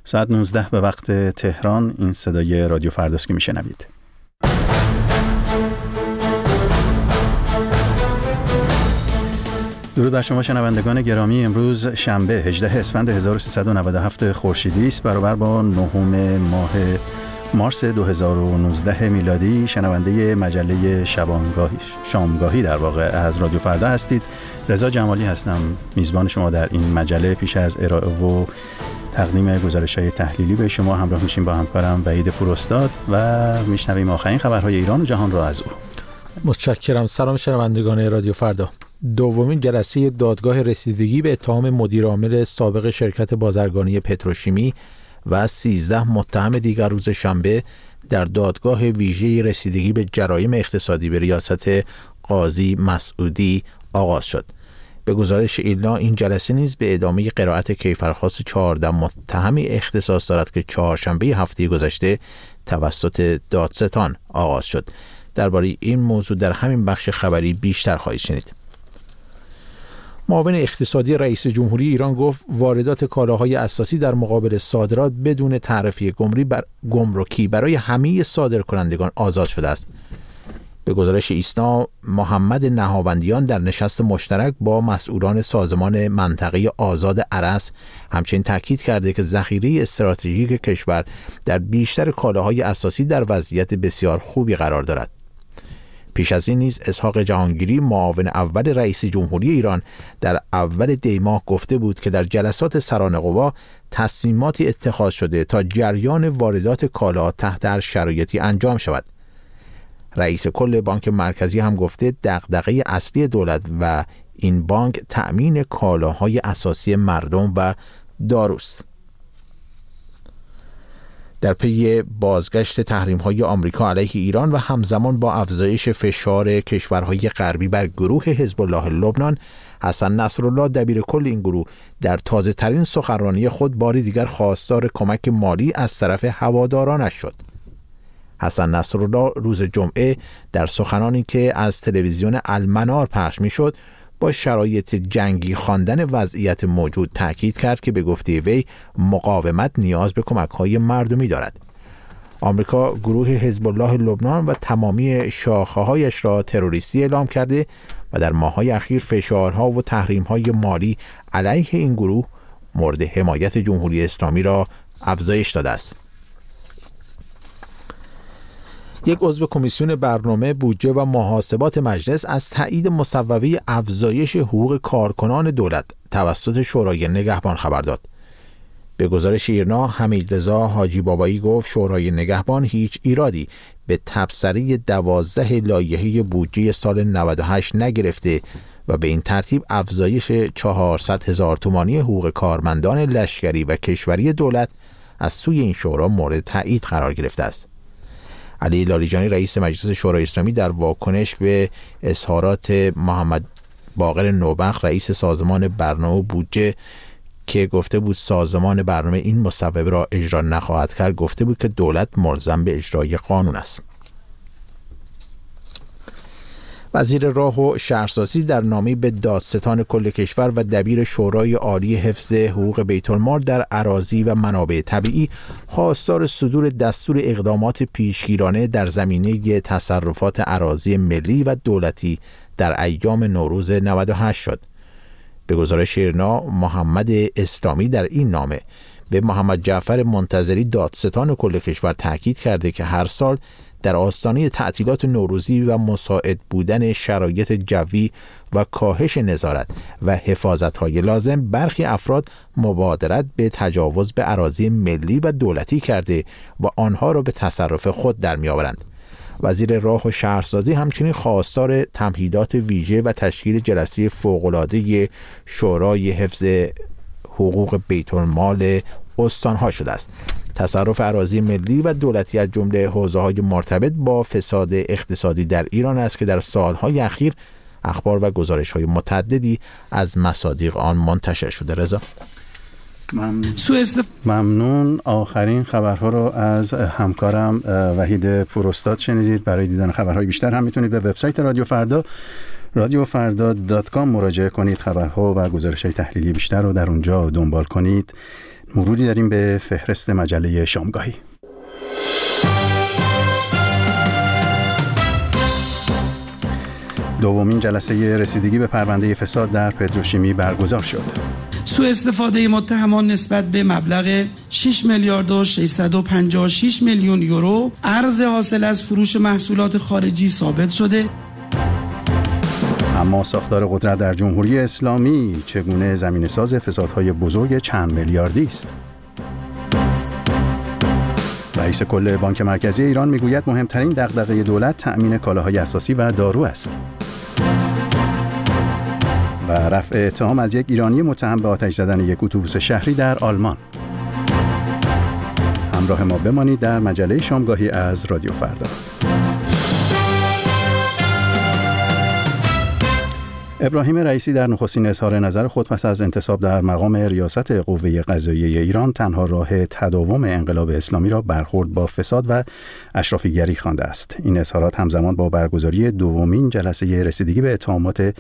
ساعت 19 به وقت تهران. این صدای رادیو فرداست که میشنوید. درود بر شما شنوندگان گرامی. امروز شنبه 18 اسفند 1397 خورشیدی است، برابر با 9 ماه مارس 2019 میلادی. شنونده مجله شامگاهی در واقع از رادیو فردا هستید. رضا جمالی هستم، میزبان شما در این مجله. پیش از ارائه و تقدیم گزارش‌های تحلیلی به شما همراه میشیم با همکارم وحید پوراستاد و میشنویم آخرین خبرهای ایران و جهان را از او. متشکرم. سلام شنوندگان رادیو فردا. دومین جلسه دادگاه رسیدگی به اتهام مدیر عامل سابق شرکت بازرگانی پتروشیمی و 13 متهم دیگر روز شنبه در دادگاه ویژه رسیدگی به جرایم اقتصادی به ریاست قاضی مسعودی آغاز شد. به گزارش ایلنا این جلسه نیز به ادامه قرائت کیفرخواست 14 متهمی اختصاص دارد که چهارشنبه هفته گذشته توسط دادستان آغاز شد. درباره این موضوع در همین بخش خبری بیشتر خواهید شنید. معاون اقتصادی رئیس جمهوری ایران گفت واردات کالاهای اساسی در مقابل صادرات بدون تعرفه گمرکی برای همه صادرکنندگان آزاد شده است. به گزارش ایسنا، محمد نهاوندیان در نشست مشترک با مسئولان سازمان منطقه آزاد ارس همچنین تاکید کرده که ذخیره استراتژیک کشور در بیشتر کالاهای اساسی در وضعیت بسیار خوبی قرار دارد. پیش از این نیز اسحاق جهانگیری معاون اول رئیس جمهوری ایران در اول دی ماه گفته بود که در جلسات سران قوا تصمیماتی اتخاذ شده تا جریان واردات کالا تحت هر شرایطی انجام شود. رئیس کل بانک مرکزی هم گفته دغدغه اصلی دولت و این بانک تأمین کالاهای اساسی مردم و داروست. در پی بازگشت تحریم‌های آمریکا علیه ایران و همزمان با افزایش فشار کشورهای غربی بر گروه حزب الله لبنان، حسن نصرالله دبیر کل این گروه در تازه‌ترین سخنرانی خود باری دیگر خواستار کمک مالی از طرف هوادارانش شد. حسن نصرالله روز جمعه در سخنانی که از تلویزیون المنار پخش می‌شد با شرایط جنگی خواندن وضعیت موجود تاکید کرد که به گفته وی مقاومت نیاز به کمک‌های مردمی دارد. آمریکا گروه حزب الله لبنان و تمامی شاخه‌هایش را تروریستی اعلام کرده و در ماه‌های اخیر فشارها و تحریم‌های مالی علیه این گروه مورد حمایت جمهوری اسلامی را افزایش داده است. یک عضو کمیسیون برنامه بودجه و محاسبات مجلس از تایید مصوبه افزایش حقوق کارکنان دولت توسط شورای نگهبان خبر داد. به گزارش ایرنا، حمیدرضا حاجی بابایی گفت شورای نگهبان هیچ ایرادی به تبصره 12 لایحه بودجه سال 98 نگرفته و به این ترتیب افزایش 400,000 تومانی حقوق کارمندان لشکری و کشوری دولت از سوی این شورا مورد تایید قرار گرفته است. علی لاریجانی رئیس مجلس شورای اسلامی در واکنش به اظهارات محمد باقر نوبخت رئیس سازمان برنامه بودجه که گفته بود سازمان برنامه این مصوبه را اجرا نخواهد کرد، گفته بود که دولت ملزم به اجرای قانون است. وزیر راه و شهرسازی در نامه‌ای به دادستان کل کشور و دبیر شورای عالی حفظ حقوق بیت المال در اراضی و منابع طبیعی خواستار صدور دستور اقدامات پیشگیرانه در زمینه تصرفات اراضی ملی و دولتی در ایام نوروز 98 شد. به گزارش ایرنا، محمد اسلامی در این نامه به محمد جعفر منتظری دادستان کل کشور تاکید کرده که هر سال در آستانه تعطیلات نوروزی و مساعد بودن شرایط جوی و کاهش نظارت و حفاظت‌های لازم برخی افراد مبادرت به تجاوز به اراضی ملی و دولتی کرده و آنها را به تصرف خود در می‌آورند. وزیر راه و شهرسازی همچنین خواستار تمهیدات ویژه و تشکیل جلسه فوق‌العاده شورای حفظ حقوق بیت المال استان‌ها شده است. تصرف اراضی ملی و دولتی از جمله حوزه‌های مرتبط با فساد اقتصادی در ایران است که در سال‌های اخیر اخبار و گزارش‌های متعددی از مصادیق آن منتشر شده. رضا ممنون. آخرین خبرها رو از همکارم وحید پوراستاد شنیدید. برای دیدن خبرهای بیشتر هم میتونید به وبسایت رادیو فردا radiofarda.com مراجعه کنید. خبرها و گزارش‌های تحلیلی بیشتر رو در اونجا دنبال کنید. مروری داریم به فهرست مجله شامگاهی. دومین جلسه رسیدگی به پرونده فساد در پتروشیمی برگزار شد. سوء استفاده متهمان نسبت به مبلغ 6 میلیارد و 656 میلیون یورو ارز حاصل از فروش محصولات خارجی ثابت شده. اما ساختار قدرت در جمهوری اسلامی چگونه زمینه‌ساز فسادهای بزرگ چند میلیاردی است؟ رئیس کل بانک مرکزی ایران میگوید مهمترین دغدغه دولت تأمین کالاهای اساسی و دارو است. و رفع اتهام از یک ایرانی متهم به آتش زدن یک اتوبوس شهری در آلمان. همراه ما بمانید در مجله شامگاهی از رادیو فردا. ابراهیم رئیسی در نخستین اظهار نظر خود پس از انتصاب در مقام ریاست قوه قضاییه ایران تنها راه تداوم انقلاب اسلامی را برخورد با فساد و اشرافیگری خوانده است. این اظهارات همزمان با برگزاری دومین جلسه رسیدگی به اتهامات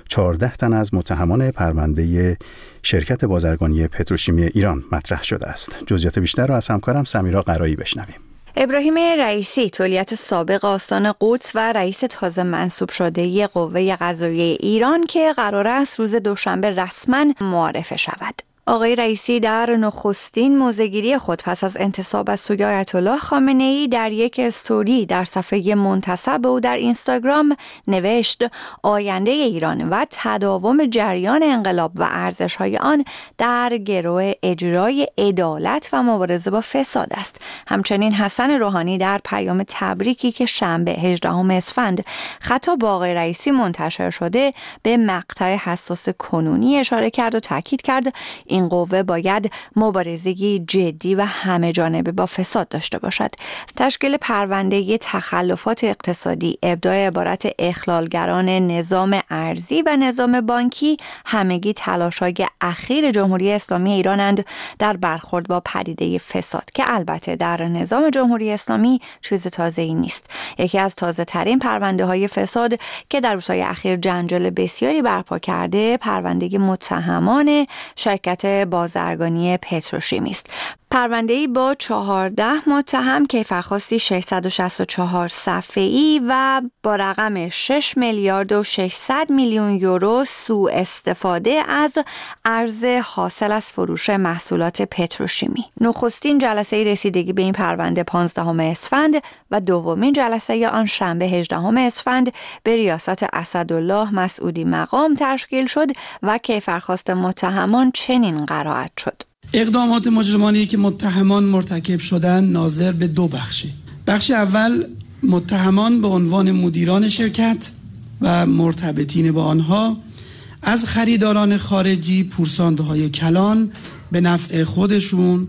14 تن از متهمان پرونده شرکت بازرگانی پتروشیمی ایران مطرح شده است. جزئیات بیشتر را از همکارم سمیرا قرایی بشنویم. ابراهیم رئیسی تولیت سابق آستان قدس و رئیس تازه منصوب شده قوه قضاییه ایران که قرار است روز دوشنبه رسما معرفی شود. آقای رئیسی در نخستین موضع‌گیری خود پس از انتصاب از سوی آیت الله خامنه‌ای در یک استوری در صفحه منتسب او در اینستاگرام نوشت آینده ایران و تداوم جریان انقلاب و ارزش‌های آن در گرو اجرای عدالت و مبارزه با فساد است. همچنین حسن روحانی در پیام تبریکی که شنبه 18 اسفند خطاب با آقای رئیسی منتشر شده به مقطع حساس کنونی اشاره کرد و تاکید کرد این قوه باید مبارزه‌ای جدی و همه جانبه با فساد داشته باشد. تشکیل پرونده تخلفات اقتصادی، ابداع عبارت اخلالگران نظام ارزی و نظام بانکی همگی تلاش‌های اخیر جمهوری اسلامی ایرانند در برخورد با پدیده فساد که البته در نظام جمهوری اسلامی چیز تازه‌ای نیست. یکی از تازه‌ترین پرونده‌های فساد که در روزهای اخیر جنجال بسیاری برپا کرده، پرونده متهمان شرکت بازرگانی پتروشیمی است. پرونده‌ای با 14 متهم کیفرخواستی 664 صفحه‌ای و با رقم 6 میلیارد و 600 میلیون یورو سوء استفاده از ارز حاصل از فروش محصولات پتروشیمی. نخستین جلسه رسیدگی به این پرونده 15 اسفند و دومین جلسه آن شنبه 18 اسفند به ریاست اسدالله مسعودی مقام تشکیل شد و کیفرخواست متهمان چنین قرائت شد: اقدامات مجرمانه‌ای که متهمان مرتکب شدند ناظر به دو بخشه. بخش اول متهمان به عنوان مدیران شرکت و مرتبطین با آنها از خریداران خارجی پورسانده‌های کلان به نفع خودشون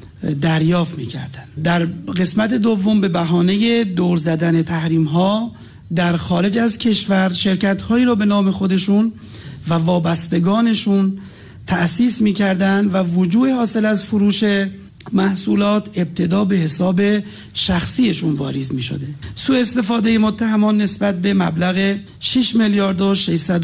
دریافت می‌کردند. در قسمت دوم به بهانه دور زدن تحریم‌ها در خارج از کشور شرکت‌هایی را به نام خودشون و وابستگانشون تأسیس می‌کردند و وجوه حاصل از فروش محصولات ابتدا به حساب شخصیشون واریز می‌شده. سوء استفاده متهمان نسبت به مبلغ 6 میلیارد و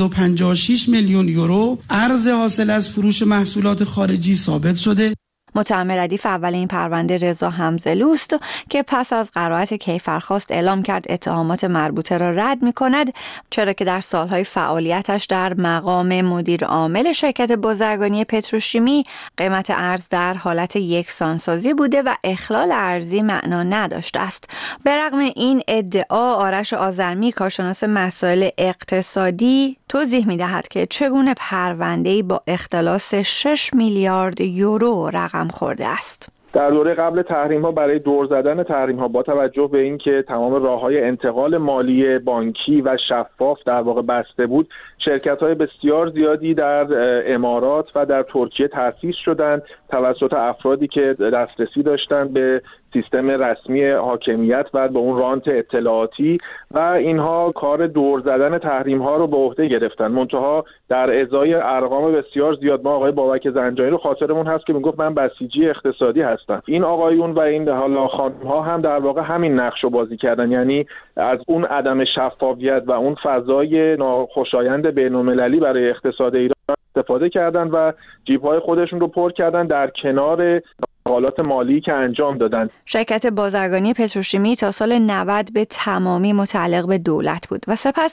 656 میلیون یورو ارز حاصل از فروش محصولات خارجی ثابت شده. متهم ردیف اول این پرونده رضا حمزلوست که پس از قرائت کیفرخواست اعلام کرد اتهامات مربوطه را رد می‌کند، چرا که در سالهای فعالیتش در مقام مدیر عامل شرکت بازرگانی پتروشیمی قیمت ارز در حالت یکسانسازی بوده و اخلال ارزی معنا نداشته است. به رغم این ادعا آرش آذرمی کارشناس مسائل اقتصادی توضیح می‌دهد که چگونه پرونده‌ای با اختلاس 6 میلیارد یورو رقم خورده است. در دوره قبل تحریم‌ها برای دور زدن تحریم‌ها با توجه به اینکه تمام راه‌های انتقال مالی بانکی و شفاف در واقع بسته بود، شرکت‌های بسیار زیادی در امارات و در ترکیه تأسیس شدند توسط افرادی که دسترسی داشتند به سیستم رسمی حاکمیت و به اون رانت اطلاعاتی و اینها کار دور زدن تحریم‌ها رو به عهده گرفتن. منتها در ازای ارقام بسیار زیاد، ما آقای بابک زنجانی رو خاطرمون هست که میگفت من بسیجی اقتصادی هستم. این آقایون و این حالا خانم‌ها هم در واقع همین نقش رو بازی کردن، یعنی از اون عدم شفافیت و اون فضای ناخوشایند بین‌المللی برای اقتصاد ایران استفاده کردن و جیب‌های خودشون رو پر کردن در کنار حالات مالی که انجام دادن. شرکت بازرگانی پتروشیمی تا سال 90 به تمامی متعلق به دولت بود و سپس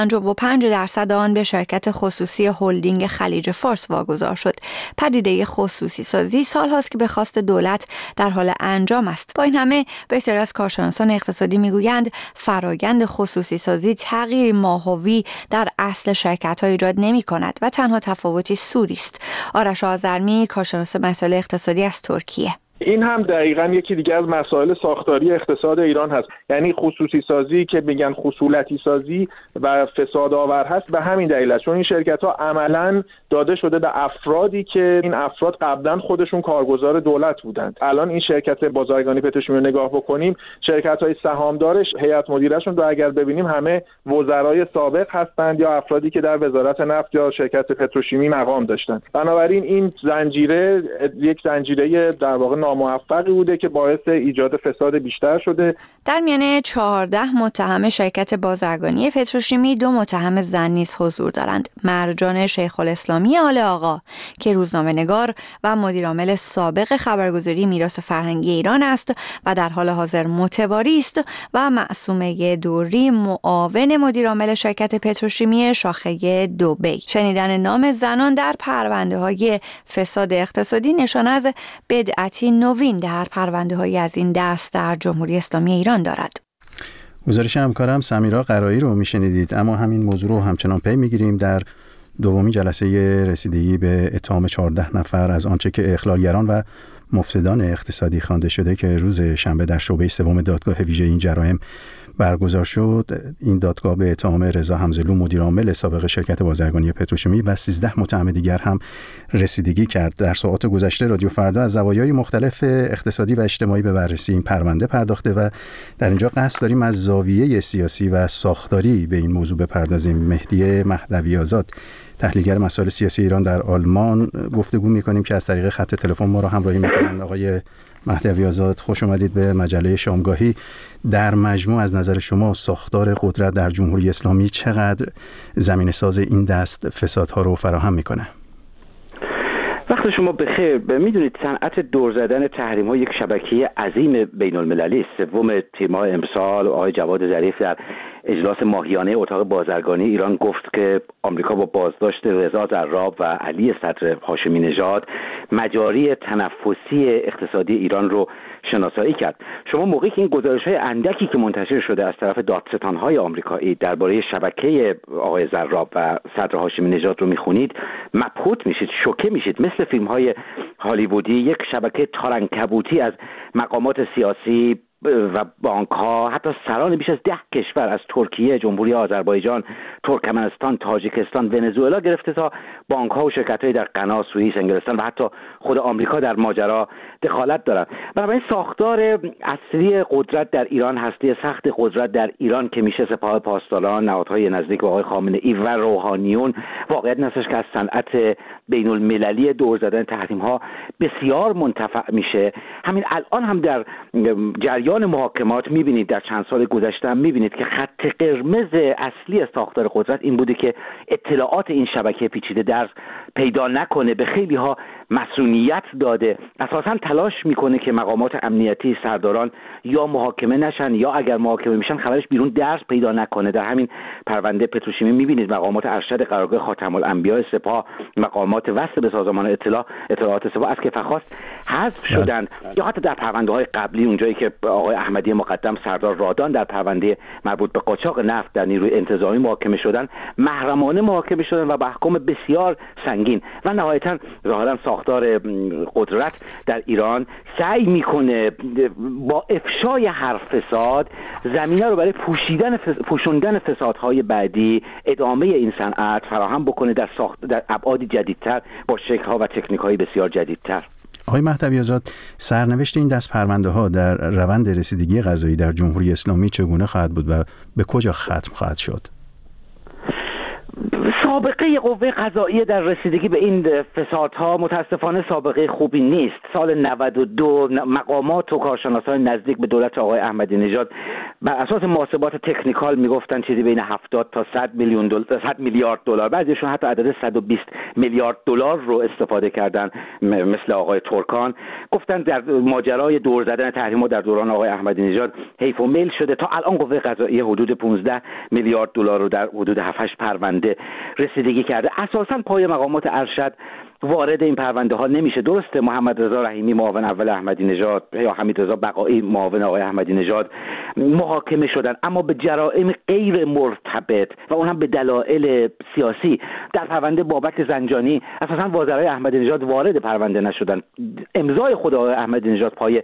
55% آن به شرکت خصوصی هلدینگ خلیج فارس واگذار شد. پدیده خصوصی سازی سال‌هاست که به خواست دولت در حال انجام است. با این همه بسیاری از کارشناسان اقتصادی میگویند فرایند خصوصی سازی تغییر ماهوی در اصل شرکت‌ها ایجاد نمی‌کند و تنها تفاوتی سودی است. آرش آذرمی، کارشناس مسائل اقتصادی از ترکیه. این هم دقیقاً یکی دیگه از مسائل ساختاری اقتصاد ایران هست. یعنی خصوصی سازی که میگن خصولتی سازی و فساد آور هست به همین دلیل است، چون این شرکت‌ها عملاً داده شده به افرادی که این افراد قبلا خودشون کارگزار دولت بودند. الان این شرکت بازرگانی پتروشیمی رو نگاه بکنیم، شرکت‌های سهامدارش، هیئت مدیره‌شون رو اگر ببینیم همه وزرای سابق هستند یا افرادی که در وزارت نفت یا شرکت پتروشیمی مقام داشتند. بنابراین این زنجیره یک زنجیره در واقع ناموفقی بوده که باعث ایجاد فساد بیشتر شده. در میانه 14 متهم شرکت بازرگانی پتروشیمی 2 متهم زن نیز حضور دارند. مرجان شیخ الاسلامی آل آقا که روزنامه‌نگار و مدیرعامل سابق خبرگزاری میراث فرهنگی ایران است و در حال حاضر متواری است و معصومه دوری معاون مدیرعامل شرکت پتروشیمی شاخه دبی. شنیدن نام زنان در پرونده‌های فساد اقتصادی نشان از بدعتی نوین در پرونده‌های از این دست در جمهوری اسلامی ایران دارد. گزارش همکارم سمیرا قرایی رو میشنیدید. اما همین موضوع رو همچنان پی میگیریم. در دومین جلسه رسیدگی به اتهام 14 نفر از آنچه که اخلالگران و مفسدان اقتصادی خوانده شده که روز شنبه در شعبه سوم دادگاه ویژه این جرایم برگزار شد، این دادگاه به اتهام رضا حمزلو مدیرعامل سابق شرکت بازرگانی پتروشیمی و 13 متهم دیگر هم رسیدگی کرد. در ساعات گذشته رادیو فردا از زوایای مختلف اقتصادی و اجتماعی به بررسی این پرونده پرداخته و در اینجا قصد داریم از زاویه سیاسی و ساختاری به این موضوع بپردازیم. مهدی مهدوی آزاد، تحلیلگر مسائل سیاسی ایران در آلمان، گفتگو می‌کنیم که از طریق خط تلفن ما را همراهی می‌کنند. آقای مهدوی آزاد، خوش آمدید به مجله شامگاهی. در مجموع از نظر شما ساختار قدرت در جمهوری اسلامی چقدر زمینه ساز این دست فسادها رو فراهم میکنه؟ وقت شما بخیر. میدونید صنعت دور زدن تحریم‌ها یک شبکه عظیم بین المللی است. سوم تیم‌ها امسال آقای جواد ظریف در اجلاس ماهیانه اتاق بازرگانی ایران گفت که آمریکا با بازداشت رضا زراب و علی صدر هاشمی نژاد مجاری تنفسی اقتصادی ایران رو شناسایی کرد. شما موقعی که این گزارش‌های اندکی که منتشر شده از طرف دادستان‌های آمریکایی درباره شبکه آقای زراب و صدر هاشمی نژاد رو می‌خونید، مبهوت میشید، شوکه میشید. مثل فیلم‌های هالیوودی یک شبکه تارنکبوتی از مقامات سیاسی و بانک‌ها، حتی سران بیش از 10 کشور از ترکیه، جمهوری آذربایجان، ترکمنستان، تاجیکستان، ونزوئلا گرفته تا بانک‌ها و شرکت‌های در غنا، سوئیس، انگلستان و حتی خود آمریکا در ماجرا دخالت دارند. بنابراین ساختار اصلی قدرت در ایران، هستی سخت قدرت در ایران که میشه سپاه پاسداران، نهادهای نزدیک به آقای خامنه‌ای و روحانیون، واقعیت این هستش که از صنعت بین‌المللی دور زدن تحریم‌ها بسیار منتفع میشه. همین الان هم در جریان محاکمات میبینید، در چند سال گذشته هم میبینید که خط قرمز اصلی ساختار قدرت این بوده که اطلاعات این شبکه پیچیده درز پیدا نکنه. به خیلی ها مسئولیت داده، اساساً تلاش میکنه که مقامات امنیتی، سرداران یا محاکمه نشن یا اگر محاکمه میشن خبرش بیرون درز پیدا نکنه. در همین پرونده پتروشیمی میبینید مقامات ارشد قرارگاه خاتم الانبیاء سپاه، مقامات وصل به سازمان اطلاعات سپاه از کفخواست حذف شدند. یا حتی در پرونده های قبلی اونجایی که آقای احمدی مقدم، سردار رادان در پرونده مربوط به قاچاق نفت در نیروی انتظامی محاکمه شدن، محرمانه محاکمه شدن و به احکام بسیار سنگین. و نهایتاً ظاهراً ساختار قدرت در ایران سعی میکنه با افشای هر فساد زمینه رو برای پوشوندن فسادهای بعدی، ادامه این صنعت فراهم بکنه در ابعاد جدیدتر با شکل‌ها و تکنیک‌های بسیار جدیدتر. آقای مهدوی آزاد، سرنوشت این دست پرونده ها در روند رسیدگی قضایی در جمهوری اسلامی چگونه خواهد بود و به کجا ختم خواهد شد؟ سابقه قوه قضاییه در رسیدگی به این فسادها متاسفانه سابقه خوبی نیست. سال 92 مقامات و کارشناسان نزدیک به دولت آقای احمدی نژاد بر اساس محاسبات تکنیکال میگفتن چیزی بین 70 تا 100 میلیارد دلار، بعضیشون حتی عدد 120 میلیارد دلار رو استفاده کردن، مثل آقای ترکان. گفتن در ماجرای دور زدن تحریم‌ها در دوران آقای احمدی نژاد حیف و میل شده. تا الان قوه قضاییه حدود 15 میلیارد دلار رو در حدود 7-8 پرونده رسیدگی کرده. اساساً پای مقامات ارشد وارد این پرونده ها نمیشه. درسته محمد رضا رحیمی معاون اول احمدی نژاد یا حمید رضا بقایی معاون آقای احمدی نژاد محاکمه شدن، اما به جرائم غیر مرتبط و اون هم به دلایل سیاسی. در پرونده بابک زنجانی اساسا وزرای احمدی نژاد وارد پرونده نشدن، امضای خود آقای احمدی نژاد پای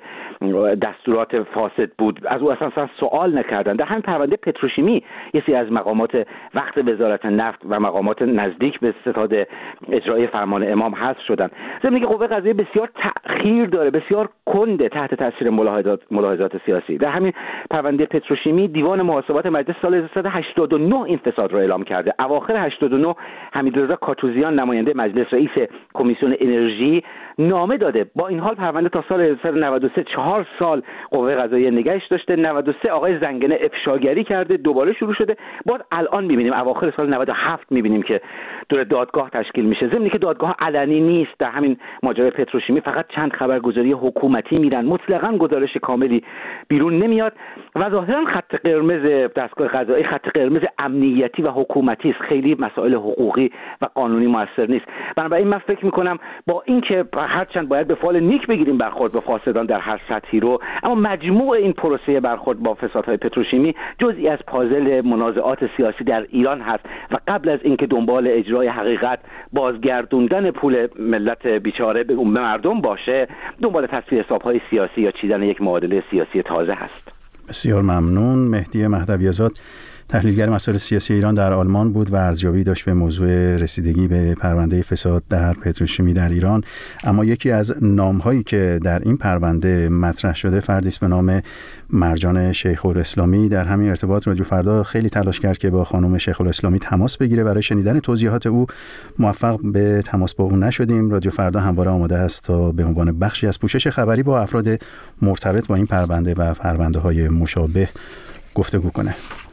دستورات فاسد بود، از او اساسا سوال نکردن. در همین پرونده پتروشیمی یه سری از مقامات وقت وزارت نفت و مقامات نزدیک به ستاد اجرایی فرمان امام حذف شدن. ضمن که قوه قضاییه بسیار تأخیر داره، بسیار کنده تحت تاثیر ملاحظات سیاسی. در همین پرونده پتروشیمی دیوان محاسبات مجلس سال 1989 این فساد رو اعلام کرده. اواخر 89 حمیدرضا کاتوزیان نماینده مجلس رئیس کمیسیون انرژی نامه داده. با این حال پرونده تا سال 1993 4 سال قوه قضاییه نگهش داشته. 93 آقای زنگنه افشاگری کرده، دوباره شروع شده. باز الان می‌بینیم اواخر سال 97 می‌بینیم که دور دادگاه تشکیل میشه. ضمن که دادگاه علنی نیست. در همین ماجرای پتروشیمی فقط چند خبرگزاری حکومتی میرن، مطلقاً گزارش کاملی بیرون نمیاد و ظاهراً خط قرمز دستگاه قضایی خط قرمز امنیتی و حکومتی است، خیلی مسائل حقوقی و قانونی موثر نیست. بنابراین من فکر میکنم با اینکه هرچند باید به فال نیک بگیریم برخورد با فاسدان در هر سطحی رو، اما مجموع این پروسه برخورد با فسادهای پتروشیمی جزئی از پازل منازعات سیاسی در ایران هست و قبل از اینکه دنبال اجرای حقیقت، بازگردوندن پول ملت بیچاره به مردم باشه، دنبال تصفیه حساب‌های سیاسی یا چیدن یک معادله سیاسی تازه هست. بسیار ممنون. مهدی مهدوی‌آزاد، تحلیلگر مسائل سیاسی ایران در آلمان بود و ارزیابی داشت به موضوع رسیدگی به پرونده فساد در پتروشیمی در ایران. اما یکی از نام‌هایی که در این پرونده مطرح شده فردی است به نام مرجان شیخ الاسلامی. در همین ارتباط رادیو فردا خیلی تلاش کرد که با خانم شیخ الاسلامی تماس بگیره. برای شنیدن توضیحات او موفق به تماس با او نشدیم. رادیو فردا همواره آماده است تا به عنوان بخشی از پوشش خبری با افراد مرتبط با این پرونده و پرونده‌های مشابه گفتگو کنه.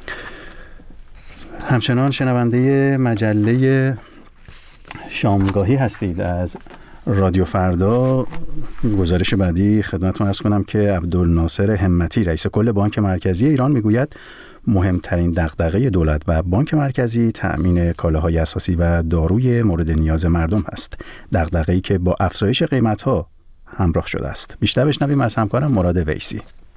همچنان شنونده مجله شامگاهی هستید از رادیو فردا. گزارش بعدی خدمتتون عرض کنم که عبدالناصر همتی رئیس کل بانک مرکزی ایران میگوید مهمترین دغدغه دولت و بانک مرکزی تأمین کالاهای اساسی و داروی مورد نیاز مردم است، دغدغه‌ای که با افزایش قیمت‌ها همراه شده است. بیشتر بشنویم از همکارم مراد ویسی.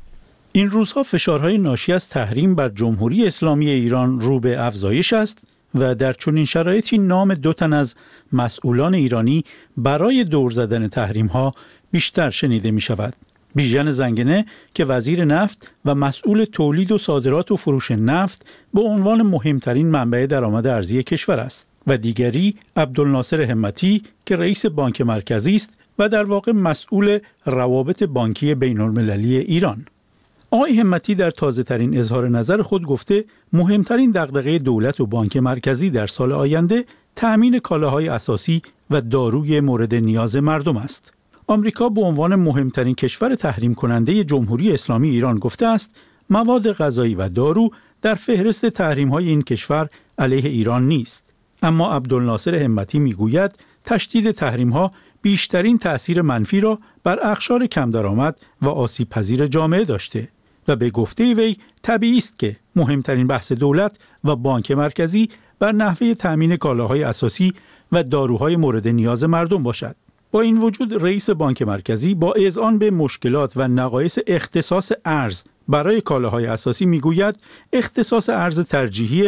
این روزها فشارهای ناشی از تحریم بر جمهوری اسلامی ایران رو به افزایش است و در چنین شرایطی نام 2 تن از مسئولان ایرانی برای دور زدن تحریم‌ها بیشتر شنیده می شود. بیژن زنگنه که وزیر نفت و مسئول تولید و صادرات و فروش نفت به عنوان مهمترین منبع درآمد ارزی کشور است و دیگری عبدالناصر همتی که رئیس بانک مرکزی است و در واقع مسئول روابط بانکی بین‌المللی ایران. آقای همتی در تازه‌ترین اظهار نظر خود گفته مهمترین دغدغه دولت و بانک مرکزی در سال آینده تأمین کالاهای اساسی و داروی مورد نیاز مردم است. آمریکا به عنوان مهمترین کشور تحریم کننده جمهوری اسلامی ایران گفته است مواد غذایی و دارو در فهرست تحریم‌های این کشور علیه ایران نیست. اما عبدالناصر همتی میگوید تشدید تحریم‌ها بیشترین تأثیر منفی را بر اقشار کم درآمد و آسیب پذیر جامعه داشته و به گفته وی طبیعی است که مهمترین بحث دولت و بانک مرکزی بر نحوه تأمین کالاهای اساسی و داروهای مورد نیاز مردم باشد. با این وجود رئیس بانک مرکزی با اذعان به مشکلات و نقایص اختصاص ارز برای کالاهای اساسی میگوید اختصاص ارز ترجیحی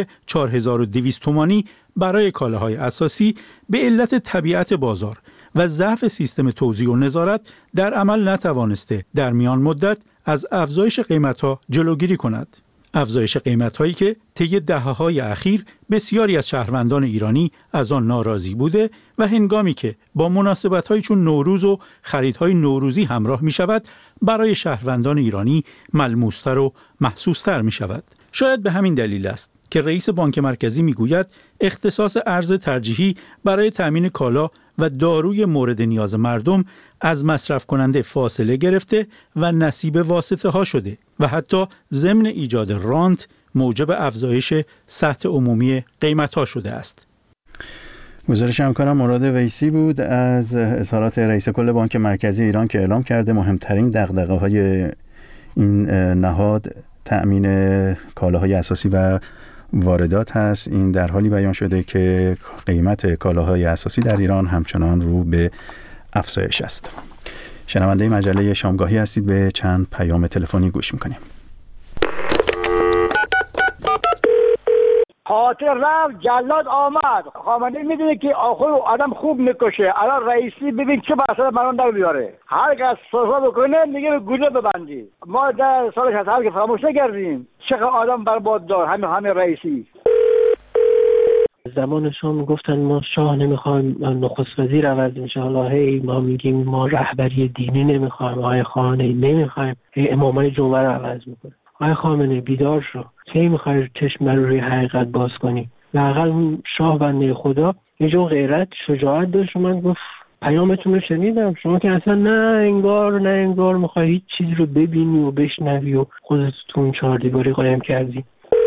4200 تومانی برای کالاهای اساسی به علت طبیعت بازار و ضعف سیستم توزیع و نظارت در عمل نتوانسته در میان مدت از افزایش قیمت‌ها جلوگیری کند. افزایش قیمت‌هایی که طی دهه‌های اخیر بسیاری از شهروندان ایرانی از آن ناراضی بوده و هنگامی که با مناسبت‌های چون نوروز و خریدهای نوروزی همراه می‌شود برای شهروندان ایرانی ملموس‌تر و محسوس‌تر می‌شود. شاید به همین دلیل است که رئیس بانک مرکزی میگوید اختصاص ارز ترجیحی برای تامین کالا و داروی مورد نیاز مردم از مصرف کننده فاصله گرفته و نصیب واسطه ها شده و حتی ضمن ایجاد رانت موجب افزایش سطح عمومی قیمت ها شده است. گزارش همکارم مراد ویسی بود از اظهارات رئیس کل بانک مرکزی ایران که اعلام کرده مهمترین دغدغه‌های این نهاد تأمین کالاهای اساسی و واردات هست. این در حالی بیان شده که قیمت کالاهای اساسی در ایران همچنان رو به افزایش است. شنونده مجله شامگاهی هستید، به چند پیام تلفنی گوش میکنیم. قاتل رفت جلاد آمد. خامنه‌ای میدونه که آخر آدم خوب میکشه. الان رئیسی ببین چه بحثا مردم در بیاره. هر کس سوزا بکنه میگه به گوشه ببندی. ما در سال 67 که فراموش نکردیم چقدر آدم برباد دار همین رئیسی. زمان شاه گفتن ما شاه نمیخوایم، نخست وزیر عوض میشه. حالا هی ما میگیم ما رهبری دینی نمیخوایم، آقای خامنه‌ای نمیخوایم، هی امامای جمعه رو عوض میکنه. آقای خامنه‌ای بیدار شو، کی میخوای چشم رو روی حقیقت باز کنی؟ لااقل شاه بنده خدا یه جور غیرت شجاعت داشت. من گفت پیامتون رو شنیدم، شما که اصلا نه انگار میخوای هیچ چیز رو ببینی و بشنوی و خودت تو اون چهاردیواری قایم کردی.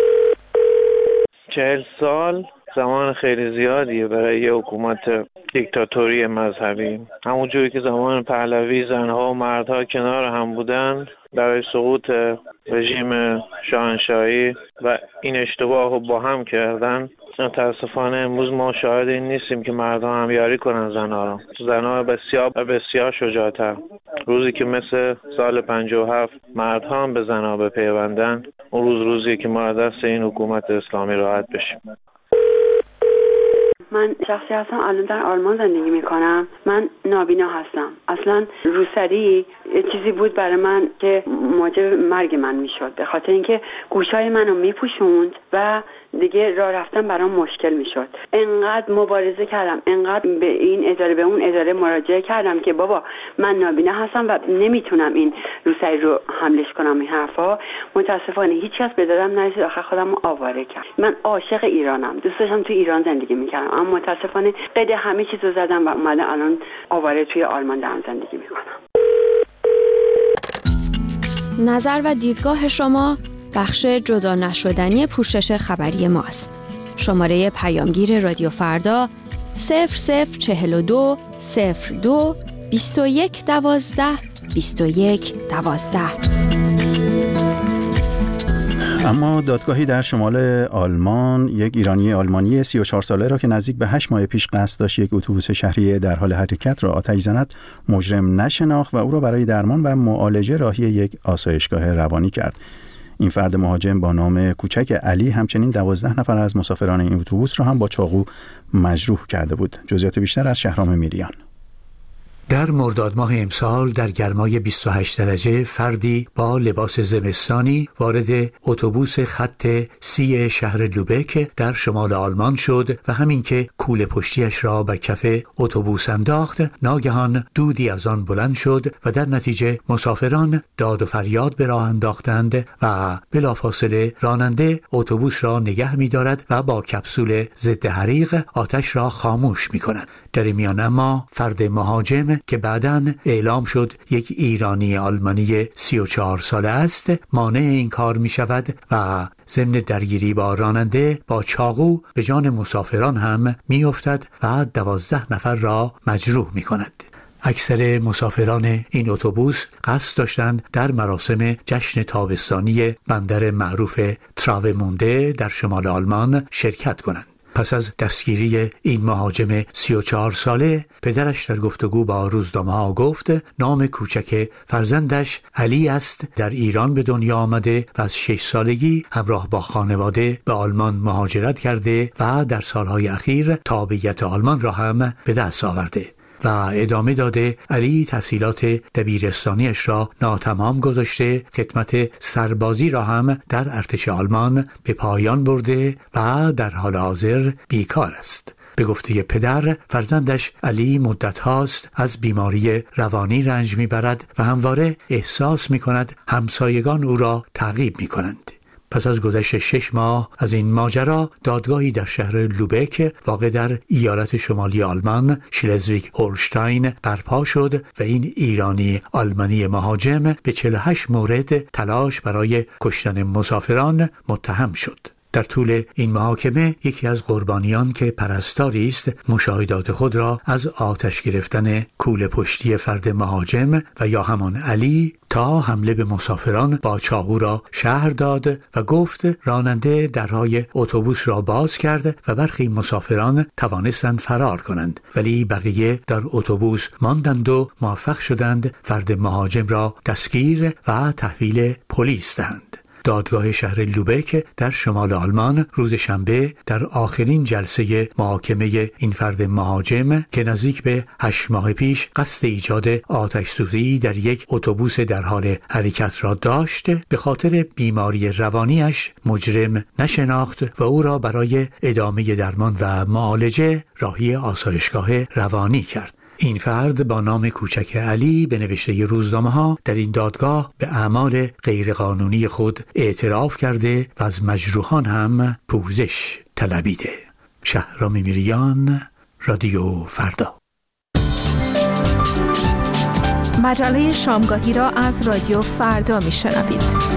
40 سال زمان خیلی زیادیه برای یه حکومت دیکتاتوری مذهبی. همون جوری که زمان پهلوی زنها و مردها کنار هم بودن برای سقوط رژیم شاهنشاهی و این اشتباه رو با هم کردن، متاسفانه امروز ما شاهد این نیستیم که مردها همیاری کنن زنها بسیار شجاعتر. روزی که مثل سال 57 مردها هم به زنها بپیوندن، اون روزیه که ما از دست این حکومت اسلامی راحت بشیم. من شخصی هستم، الان در آلمان زندگی میکنم. من نابینا هستم. اصلا روسری چیزی بود برای من که موجب مرگ من میشد، به خاطر اینکه گوشای منو میپوشوند و دیگه راه رفتن برام مشکل میشد. انقدر مبارزه کردم، انقدر به این اداره به اون اداره مراجعه کردم که بابا من نابینا هستم و نمیتونم این روسری رو حملش کنم. این حرفا متاسفانه هیچ کس به دادم نرسید. آخر خودم رو آواره کرد. من عاشق ایرانم، دوست داشتم تو ایران زندگی میکردم، اما متاسفانه قید همه چیزو زدم و اومدم الان آواره توی آلمان دارم زندگی میکنم. نظر و دیدگاه شما بخش جدا نشدنی پوشش خبری ماست. شماره پیامگیر رادیو فردا 0042 02 21 12 21 12. اما دادگاهی در شمال آلمان یک ایرانی آلمانی 34 ساله را که نزدیک به 8 ماه پیش قصد داشت یک اتوبوس شهری در حال حرکت را آتش زند مجرم نشناخت و او را برای درمان و معالجه راهی یک آسایشگاه روانی کرد. این فرد مهاجم با نام کوچک علی همچنین 12 نفر از مسافران این اتوبوس را هم با چاقو مجروح کرده بود. جزئیات بیشتر از شهرام میریان. در مرداد ماه امسال در گرمای 28 درجه فردی با لباس زمستانی وارد اتوبوس خط 30 شهر لوبک در شمال آلمان شد و همین که کوله پشتیش را بر کف اتوبوس انداخت، ناگهان دودی از آن بلند شد و در نتیجه مسافران داد و فریاد به راه انداختند و بلافاصله راننده اتوبوس را نگه می‌دارد و با کپسول ضد حریق آتش را خاموش می‌کند. در میان اما فرد مهاجم که بعداً اعلام شد یک ایرانی آلمانی 34 ساله است مانع این کار می شود و ضمن درگیری با راننده با چاقو به جان مسافران هم می افتد و 12 نفر را مجروح می کند. اکثر مسافران این اتوبوس قصد داشتند در مراسم جشن تابستانی بندر معروف تراومونده در شمال آلمان شرکت کنند. پس از دستگیری این مهاجم 34 ساله، پدرش در گفتگو با روزنامه‌ها گفت نام کوچک فرزندش علی است، در ایران به دنیا آمده و از 6 سالگی همراه با خانواده به آلمان مهاجرت کرده و در سالهای اخیر تابعیت آلمان را هم به دست آورده. و ادامه داده علی تحصیلات دبیرستانیش را ناتمام گذاشته، خدمت سربازی را هم در ارتش آلمان به پایان برده و در حال حاضر بیکار است. به گفته پدر، فرزندش علی مدت هاست از بیماری روانی رنج میبرد و همواره احساس میکند همسایگان او را تعقیب میکنند. پس از گذشت 6 ماه از این ماجرا، دادگاهی در شهر لوبک واقع در ایالت شمالی آلمان شلزویگ هولشتاین برپا شد و این ایرانی آلمانی مهاجم به 48 مورد تلاش برای کشتن مسافران متهم شد. در طول این محاکمه یکی از قربانیان که پرستاری است مشاهدات خود را از آتش گرفتن کوله پشتی فرد مهاجم و یا همان علی تا حمله به مسافران با چاقو را شرح داد و گفت راننده درهای اتوبوس را باز کرد و برخی مسافران توانستند فرار کنند، ولی بقیه در اتوبوس ماندند و موفق شدند فرد مهاجم را دستگیر و تحویل پلیس دهند. دادگاه شهر لوبک در شمال آلمان روز شنبه در آخرین جلسه محاکمه این فرد مهاجم که نزدیک به 8 ماه پیش قصد ایجاد آتش سوزی در یک اتوبوس در حال حرکت را داشت، به خاطر بیماری روانیش مجرم نشناخت و او را برای ادامه درمان و معالجه راهی آسایشگاه روانی کرد. این فرد با نام کوچک علی به نوشته روزنامه‌ها در این دادگاه به اعمال غیرقانونی خود اعتراف کرده و از مجروحان هم پوزش طلبیده. شهرام میریان، رادیو فردا. مجله شامگاهی را از رادیو فردا میشنوید.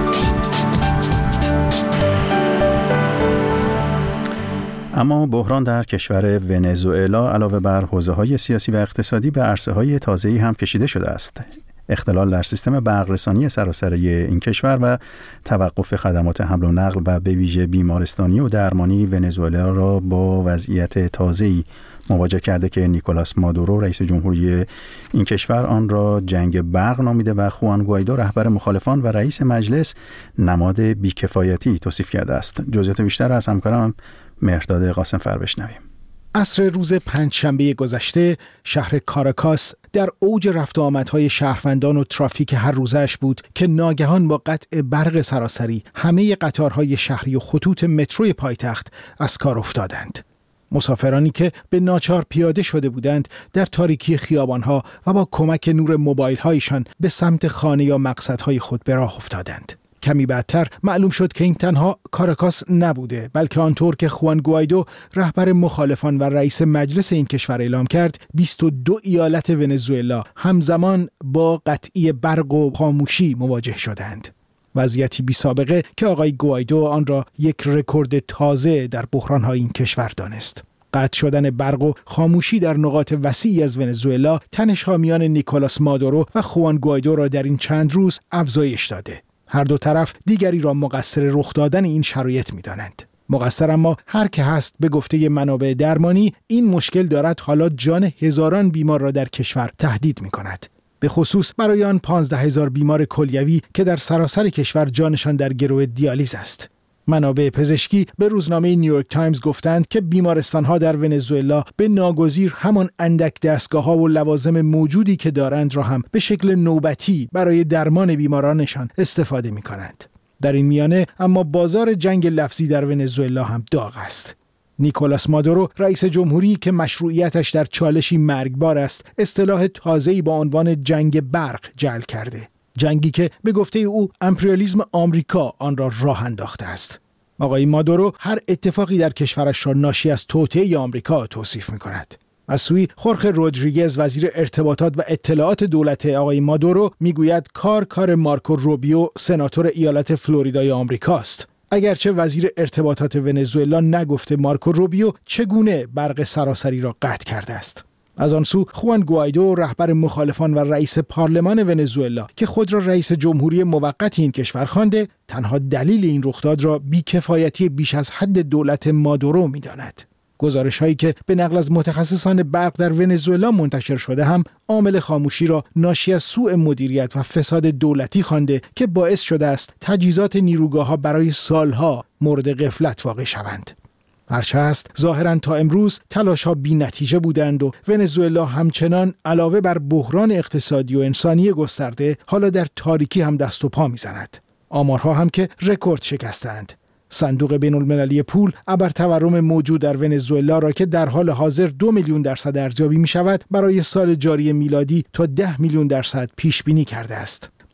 اما بحران در کشور ونزوئلا علاوه بر حوزه‌های سیاسی و اقتصادی به عرصه‌های تازه‌ای هم کشیده شده است. اختلال در سیستم برق‌رسانی سراسری این کشور و توقف خدمات حمل و نقل و به ویژه بیمارستانی و درمانی ونزوئلا را با وضعیت تازه‌ای مواجه کرده که نیکولاس مادورو رئیس جمهوری این کشور آن را جنگ برق نامیده و خوان گوایدو رهبر مخالفان و رئیس مجلس نماد بیکفایتی توصیف کرده است. جزئیات بیشتر از همکارم مهرداد قاسم‌فر بشنویم. عصر روز پنجشنبه گذشته شهر کاراکاس در اوج رفت و آمدهای شهروندان و ترافیک هر روزش بود که ناگهان با قطع برق سراسری همه قطارهای شهری و خطوط متروی پایتخت از کار افتادند. مسافرانی که به ناچار پیاده شده بودند در تاریکی خیابانها و با کمک نور موبایل‌هایشان به سمت خانه یا مقصدهای خود به راه افتادند. کمی بعدتر معلوم شد که این تنها کاراکاس نبوده، بلکه آنطور که خوان گوایدو رهبر مخالفان و رئیس مجلس این کشور اعلام کرد 22 ایالت ونزوئلا همزمان با قطعی برق و خاموشی مواجه شدند. وضعیتی بی سابقه که آقای گوایدو آن را یک رکورد تازه در بحران‌های این کشور دانست. قطع شدن برق و خاموشی در نقاط وسیعی از ونزوئلا تنش حامیان نیکولاس مادورو و خوان گوایدو را در این چند روز افزایش داده. هر دو طرف دیگری را مقصر رخ دادن این شرایط می‌دانند. مقصر اما هر که هست به گفته منابع درمانی این مشکل دارد حالا جان هزاران بیمار را در کشور تهدید می‌کند. به خصوص برای آن 15,000 بیمار کلیوی که در سراسر کشور جانشان در گرو دیالیز است. منابع پزشکی به روزنامه نیویورک تایمز گفتند که بیمارستان‌ها در ونزوئلا به ناگزیر همان اندک دستگاه‌ها و لوازم موجودی که دارند را هم به شکل نوبتی برای درمان بیمارانشان استفاده می‌کنند. در این میانه اما بازار جنگ لفظی در ونزوئلا هم داغ است. نیکولاس مادورو رئیس جمهوری که مشروعیتش در چالشی مرگبار است، اصطلاح تازه‌ای با عنوان جنگ برق جعل کرده. جنگی که به گفته او امپریالیسم آمریکا آن را راه انداخته است. آقای مادورو هر اتفاقی در کشورش را ناشی از توطئه آمریکا توصیف می‌کند. از سوی خورخه رودریگز وزیر ارتباطات و اطلاعات دولت آقای مادورو میگوید کار مارکو روبیو سناتور ایالت فلوریدای آمریکاست. اگرچه وزیر ارتباطات ونزوئلا نگفته مارکو روبیو چگونه برق سراسری را قطع کرده است. از آن سو خوان گوایدو رهبر مخالفان و رئیس پارلمان ونزوئلا که خود را رئیس جمهوری موقت این کشور خوانده، تنها دلیل این رخداد را بیکفایتی بیش از حد دولت مادورو می‌داند. گزارش‌هایی که به نقل از متخصصان برق در ونزوئلا منتشر شده هم عامل خاموشی را ناشی از سوء مدیریت و فساد دولتی خوانده که باعث شده است تجهیزات نیروگاه‌ها برای سالها مورد غفلت واقع شوند. هرچه است ظاهراً تا امروز تلاش‌ها بی‌نتیجه بودند و ونزوئلا همچنان علاوه بر بحران اقتصادی و انسانی گسترده حالا در تاریکی هم دست و پا می‌زند. آمارها هم که رکورد شکستند. صندوق بین‌المللی پول ابر تورم موجود در ونزوئلا را که در حال حاضر 2 میلیون درصد ارزیابی می‌شود برای سال جاری میلادی تا 10 میلیون درصد پیش بینی کرده است.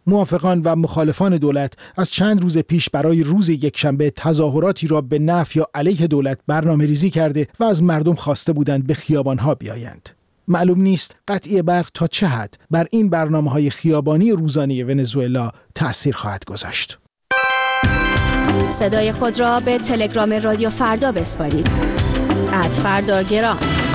موافقان و مخالفان دولت از چند روز پیش برای روز یکشنبه تظاهراتی را به نفی یا علیه دولت برنامه‌ریزی کرده و از مردم خواسته بودند به خیابان‌ها بیایند. معلوم نیست قطعی برق تا چه حد بر این برنامه‌های خیابانی روزانه ونزوئلا تأثیر خواهد گذاشت. صدای خود را به تلگرام رادیو فردا بسپارید. @فرداگرام.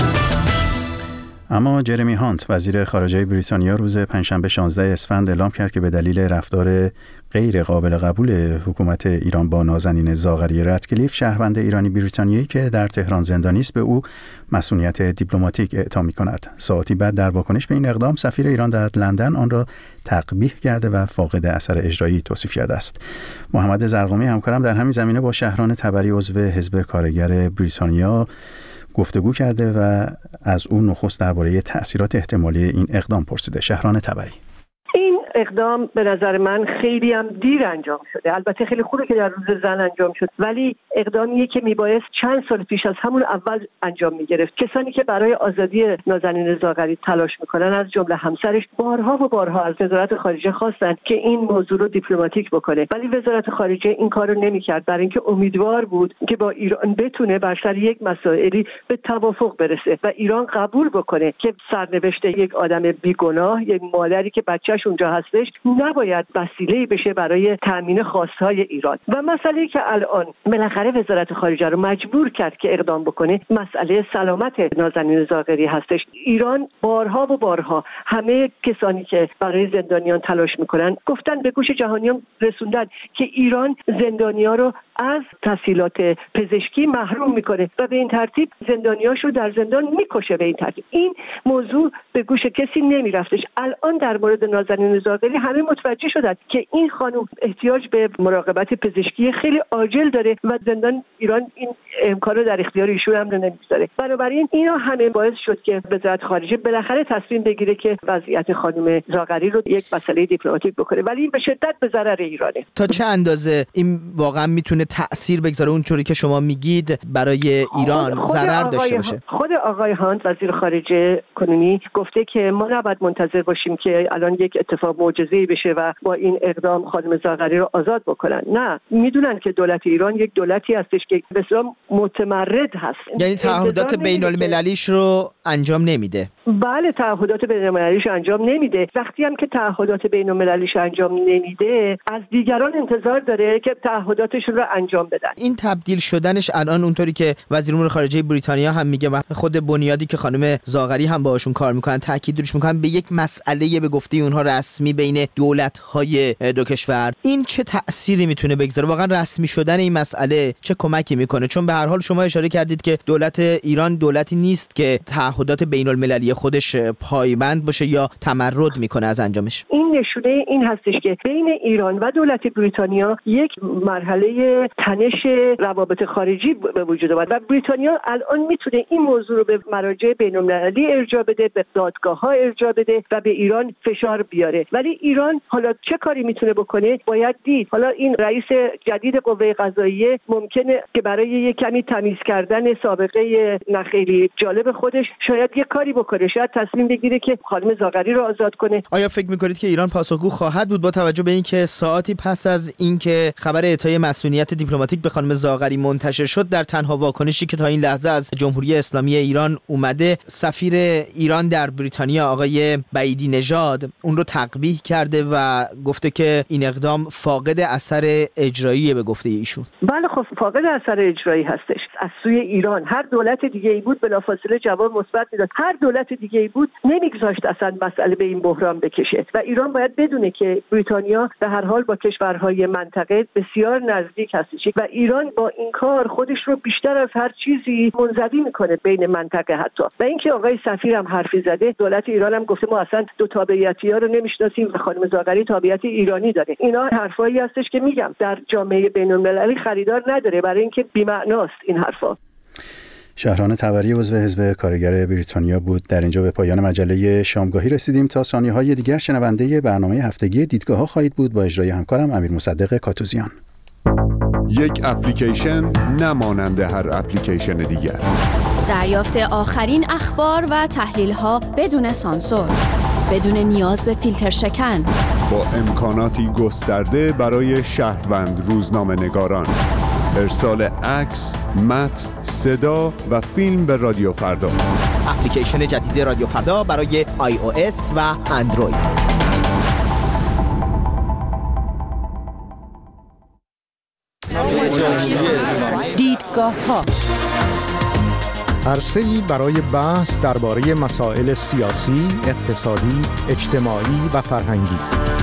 اما جرمی هانت وزیر خارجه بریتانیا روز پنجشنبه 16 اسفند اعلام کرد که به دلیل رفتار غیر قابل قبول حکومت ایران با نازنین زاغری رتکلیف، شهروند ایرانی بریتانیایی که در تهران زندانی است به او مسئولیت دیپلماتیک اعطا می‌کند. ساعتی بعد در واکنش به این اقدام سفیر ایران در لندن آن را تقبیح کرده و فاقد اثر اجرایی توصیف کرده است. محمد زرقامی همکارم در همین زمینه با شهران تبری عضو حزب کارگر بریتانیا گفتگو کرده و از اون نخست درباره تأثیرات احتمالی این اقدام پرسیده. شهران تبری: این اقدام به نظر من خیلی هم دیر انجام شده. البته خیلی خوبه که در روز زن انجام شد، ولی اقدامیه که میبایست چند سال پیش از همون اول انجام میگرفت. کسانی که برای آزادی نازنین زاغری تلاش میکنن، از جمله همسرش، بارها و بارها از وزارت خارجه خواستن که این موضوع رو دیپلماتیک بکنه، ولی وزارت خارجه این کار رو نمیکرد، برای اینکه امیدوار بود که با ایران بتونه بر سر یک مسائلی به توافق برسه و ایران قبول بکنه که سرنوشت یک آدم بیگناه، یک مادری که بچه‌ش اونجا هستش، نباید وسیله‌ای بشه برای تامین خواستهای ایران. و مسئله‌ای که الان بالاخره وزارت خارجه رو مجبور کرد که اقدام بکنه، مسئله سلامت نازنین زاغری هستش. ایران بارها و بارها همه کسانی که برای زندانیان تلاش میکنن گفتن، به گوش جهانیان رسوندن که ایران زندانیان رو از تسهیلات پزشکی محروم میکنه و به این ترتیب زندانیاش رو در زندان میکشه. به این ترتیب این موضوع به گوش کسی نمیرفتش. الان در مورد نازنین زاغری همه متوجه شدن که این خانم احتیاج به مراقبت پزشکی خیلی عاجل داره و زندان ایران این امکان رو در اختیار ایشون هم نمیذاره. بنابراین اینا همه باعث شد که وزارت خارجه بالاخره تصمیم بگیره که وضعیت خانم زاغری رو یک مسئله دیپلماتیک بکنه، ولی این به شدت به ضرر ایرانه. تا چه اندازه این واقعا میتونه تأثیر بگذاره اونطوری که شما میگید برای ایران ضرر داشته باشه؟ خود آقای هانت وزیر خارجه کنونی گفته که ما نباید منتظر باشیم که الان یک اتفاق معجزه‌ای بشه و با این اقدام خانم زاغری رو آزاد بکنن. نه، میدونن که دولت ایران یک دولتی هستش که بسیار متمرد هست، یعنی تعهدات بین‌المللیش رو انجام نمیده. بله، تعهدات بین‌المللیش انجام نمیده. وقتی هم که تعهدات بین‌المللیش انجام نمیده، از دیگران انتظار داره که تعهداتشون رو انجام بدن. این تبدیل شدنش الان اونطوری که وزیر امور خارجه بریتانیا هم میگه و خود بنیادی که خانم زاغری هم باهاشون کار میکنن تاکید روش میکنن، به یک مسئله به گفته اونها رسمی بین دولت‌های دو کشور، این چه تأثیری میتونه بگذاره؟ واقعا رسمی شدن این مسئله چه کمکی میکنه؟ چون به هر حال شما اشاره کردید که دولت ایران دولتی نیست که تعهدات بین‌المللی خودش پایبند باشه یا تمرد میکنه از انجامش. این نشونه این هستش که بین ایران و دولت بریتانیا یک مرحله تنش روابط خارجی به وجود اومد و بریتانیا الان میتونه این موضوع رو به مراجع بین‌المللی ارجاع بده، به دادگاه‌ها ارجاع بده و به ایران فشار بیاره. ولی ایران حالا چه کاری میتونه بکنه باید دید. حالا این رئیس جدید قوه قضاییه ممکنه که برای یک کمی تمیز کردن سابقه نخیلی جالب خودش شاید یک کاری بکنه، شاید تصمیم بگیره که خانم زاغری رو آزاد کنه. آیا فکر میکنید که ایران پاسخگو خواهد بود با توجه به اینکه ساعتی پس از اینکه خبر اعطای مسئولیت دیپلماتیک به خانم زاغری منتشر شد، در تنها واکنشی که تا این لحظه از جمهوری اسلامی ایران اومده، سفیر ایران در بریتانیا آقای بعیدی نژاد اون رو تقبیح کرده و گفته که این اقدام فاقد اثر اجرایی به گفته ایشون؟ بله، خب فاقد اثر اجرایی هستش. از سوی ایران هر دولت دیگه ای بود بلافاصله جواب مثبت میداد. هر دولت دیگه ای بود نمیگذاشت اصلا مسئله به این بحران بکشه و ایران باید بدونه که بریتانیا به هر حال با کشورهای منطقه بسیار نزدیک هستش و ایران با این کار خودش رو بیشتر از هر چیزی منزوی میکنه بین منطقه حتی. و اینکه آقای سفیر هم حرفی زده، دولت ایران هم گفته ما اصلا دو تابعیتی‌ها رو نمیشناسیم و خانم زاغری تابعیت ایرانی داره. اینا حرفایی هستش که میگم در جامعه بین‌المللی خریدار نداره، برای اینکه بی‌معناست این حرفا. شهران تبری عضو حزب کارگر بریتانیا بود. در اینجا به پایان مجله شامگاهی رسیدیم. تا ثانیه‌های دیگر شنونده برنامه هفتگی دیدگاه‌ها خواهید بود با اجرای همکارم امیر مصدق کاتوزیان. یک اپلیکیشن نمانند هر اپلیکیشن دیگر. دریافت آخرین اخبار و تحلیل‌ها بدون سانسور. بدون نیاز به فیلتر شکن، با امکاناتی گسترده برای شهروند روزنامه‌نگاران، ارسال عکس، متن، صدا و فیلم به رادیو فردا. اپلیکیشن جدید رادیو فردا برای iOS و اندروید. دیدگاه‌ها عرصه‌ای برای بحث درباره مسائل سیاسی، اقتصادی، اجتماعی و فرهنگی.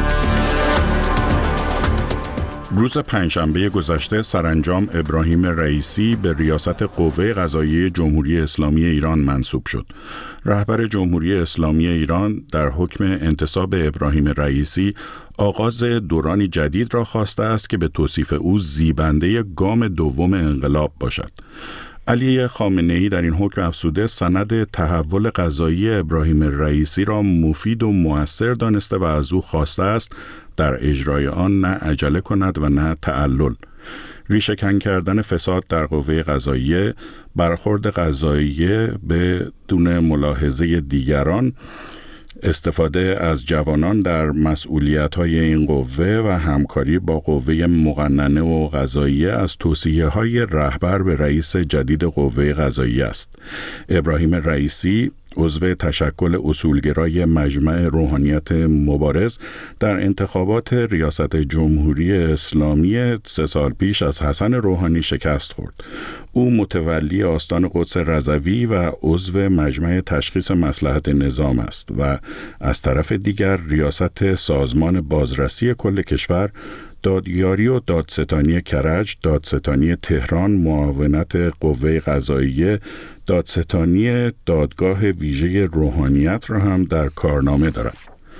روز پنجشنبه گذشته سرانجام ابراهیم رئیسی به ریاست قوه قضاییه جمهوری اسلامی ایران منصوب شد. رهبر جمهوری اسلامی ایران در حکم انتصاب ابراهیم رئیسی آغاز دورانی جدید را خواسته است که به توصیف او زیبنده گام دوم انقلاب باشد. علی خامنه‌ای در این حکم افزوده سند تحول قضایی ابراهیم رئیسی را مفید و مؤثر دانسته و از او خواسته است در اجرای آن نه عجله کند و نه تعلل. ریشه‌کن کردن فساد در قوه قضاییه، برخورد قضاییه بدون ملاحظه دیگران، استفاده از جوانان در مسئولیت‌های این قوه و همکاری با قوه مقننه و قضاییه از توصیه‌های رهبر به رئیس جدید قوه قضاییه است. ابراهیم رئیسی عضو تشکل اصولگرای مجمع روحانیت مبارز در انتخابات ریاست جمهوری اسلامی 3 سال پیش از حسن روحانی شکست خورد. او متولی آستان قدس رضوی و عضو مجمع تشخیص مصلحت نظام است و از طرف دیگر ریاست سازمان بازرسی کل کشور، دادیاری و دادستانی کرج، دادستانی تهران، معاونت قوه قضاییه، دادستانی دادگاه ویژه روحانیت را هم در کارنامه دارد.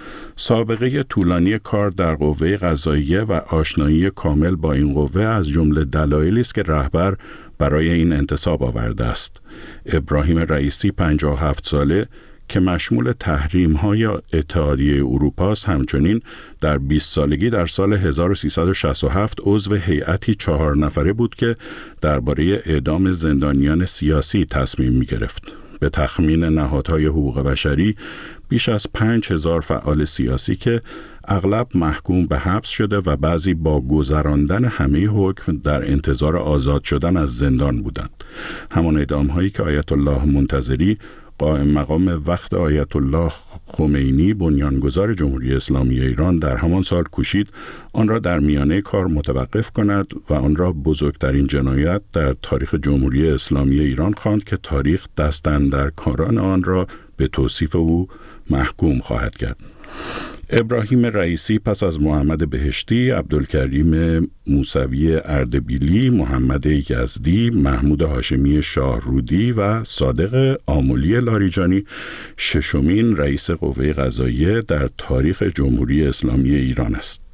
سابقه طولانی کار در قوه قضاییه و آشنایی کامل با این قوه از جمله دلایلی است که رهبر برای این انتصاب آورده است. ابراهیم رئیسی 57 ساله که مشمول تحریم‌های اتحادیه اروپا است، همچنین در 20 سالگی در سال 1367 عضو هیئتی 4 نفره بود که درباره اعدام زندانیان سیاسی تصمیم می‌گرفت. به تخمین نهادهای حقوق بشری بیش از 5000 فعال سیاسی که اغلب محکوم به حبس شده و بعضی با گذراندن همه حکم در انتظار آزاد شدن از زندان بودند. همان اعدام‌هایی که آیت الله منتظری قائم مقام وقت آیت الله خمینی بنیانگذار جمهوری اسلامی ایران در همان سال کوشید آن را در میانه کار متوقف کند و آن را بزرگترین جنایت در تاریخ جمهوری اسلامی ایران خواند که تاریخ دست اندرکاران آن را به توصیف او محکوم خواهد کرد. ابراهیم رئیسی پس از محمد بهشتی، عبدالکریم موسوی اردبیلی، محمد یزدی، محمود هاشمی شاهرودی و صادق آملی لاریجانی ششمین رئیس قوه قضاییه در تاریخ جمهوری اسلامی ایران است.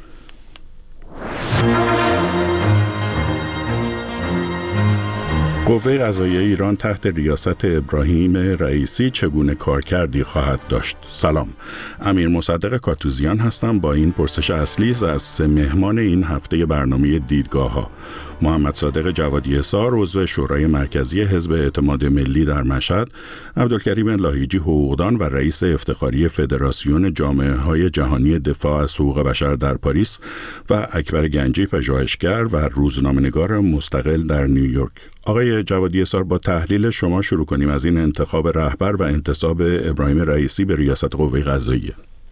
قوه قضاییه ایران تحت ریاست ابراهیم رئیسی چگونه کارکردی خواهد داشت؟ سلام، امیر مصدق کاتوزیان هستم با این پرسش اصلی از 3 مهمان این هفته برنامه دیدگاه‌ها. محمد صادق جوادی احصار عضو شورای مرکزی حزب اعتماد ملی در مشهد، عبدالکریم لاهیجی حقوقدان و رئیس افتخاری فدراسیون جامعه‌های جهانی دفاع از حقوق بشر در پاریس و اکبر گنجی پژوهشگر و روزنامه‌نگار مستقل در نیویورک. آقای جوادی احصار، با تحلیل شما شروع کنیم از این انتخاب رهبر و انتصاب ابراهیم رئیسی به ریاست قوه قضاییه.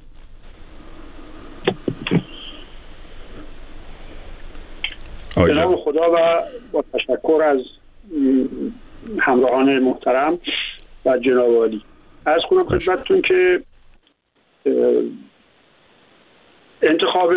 به نام خدا و با تشکر از همراهان محترم و جناب عالی عرض کنم خدمتتون که انتخاب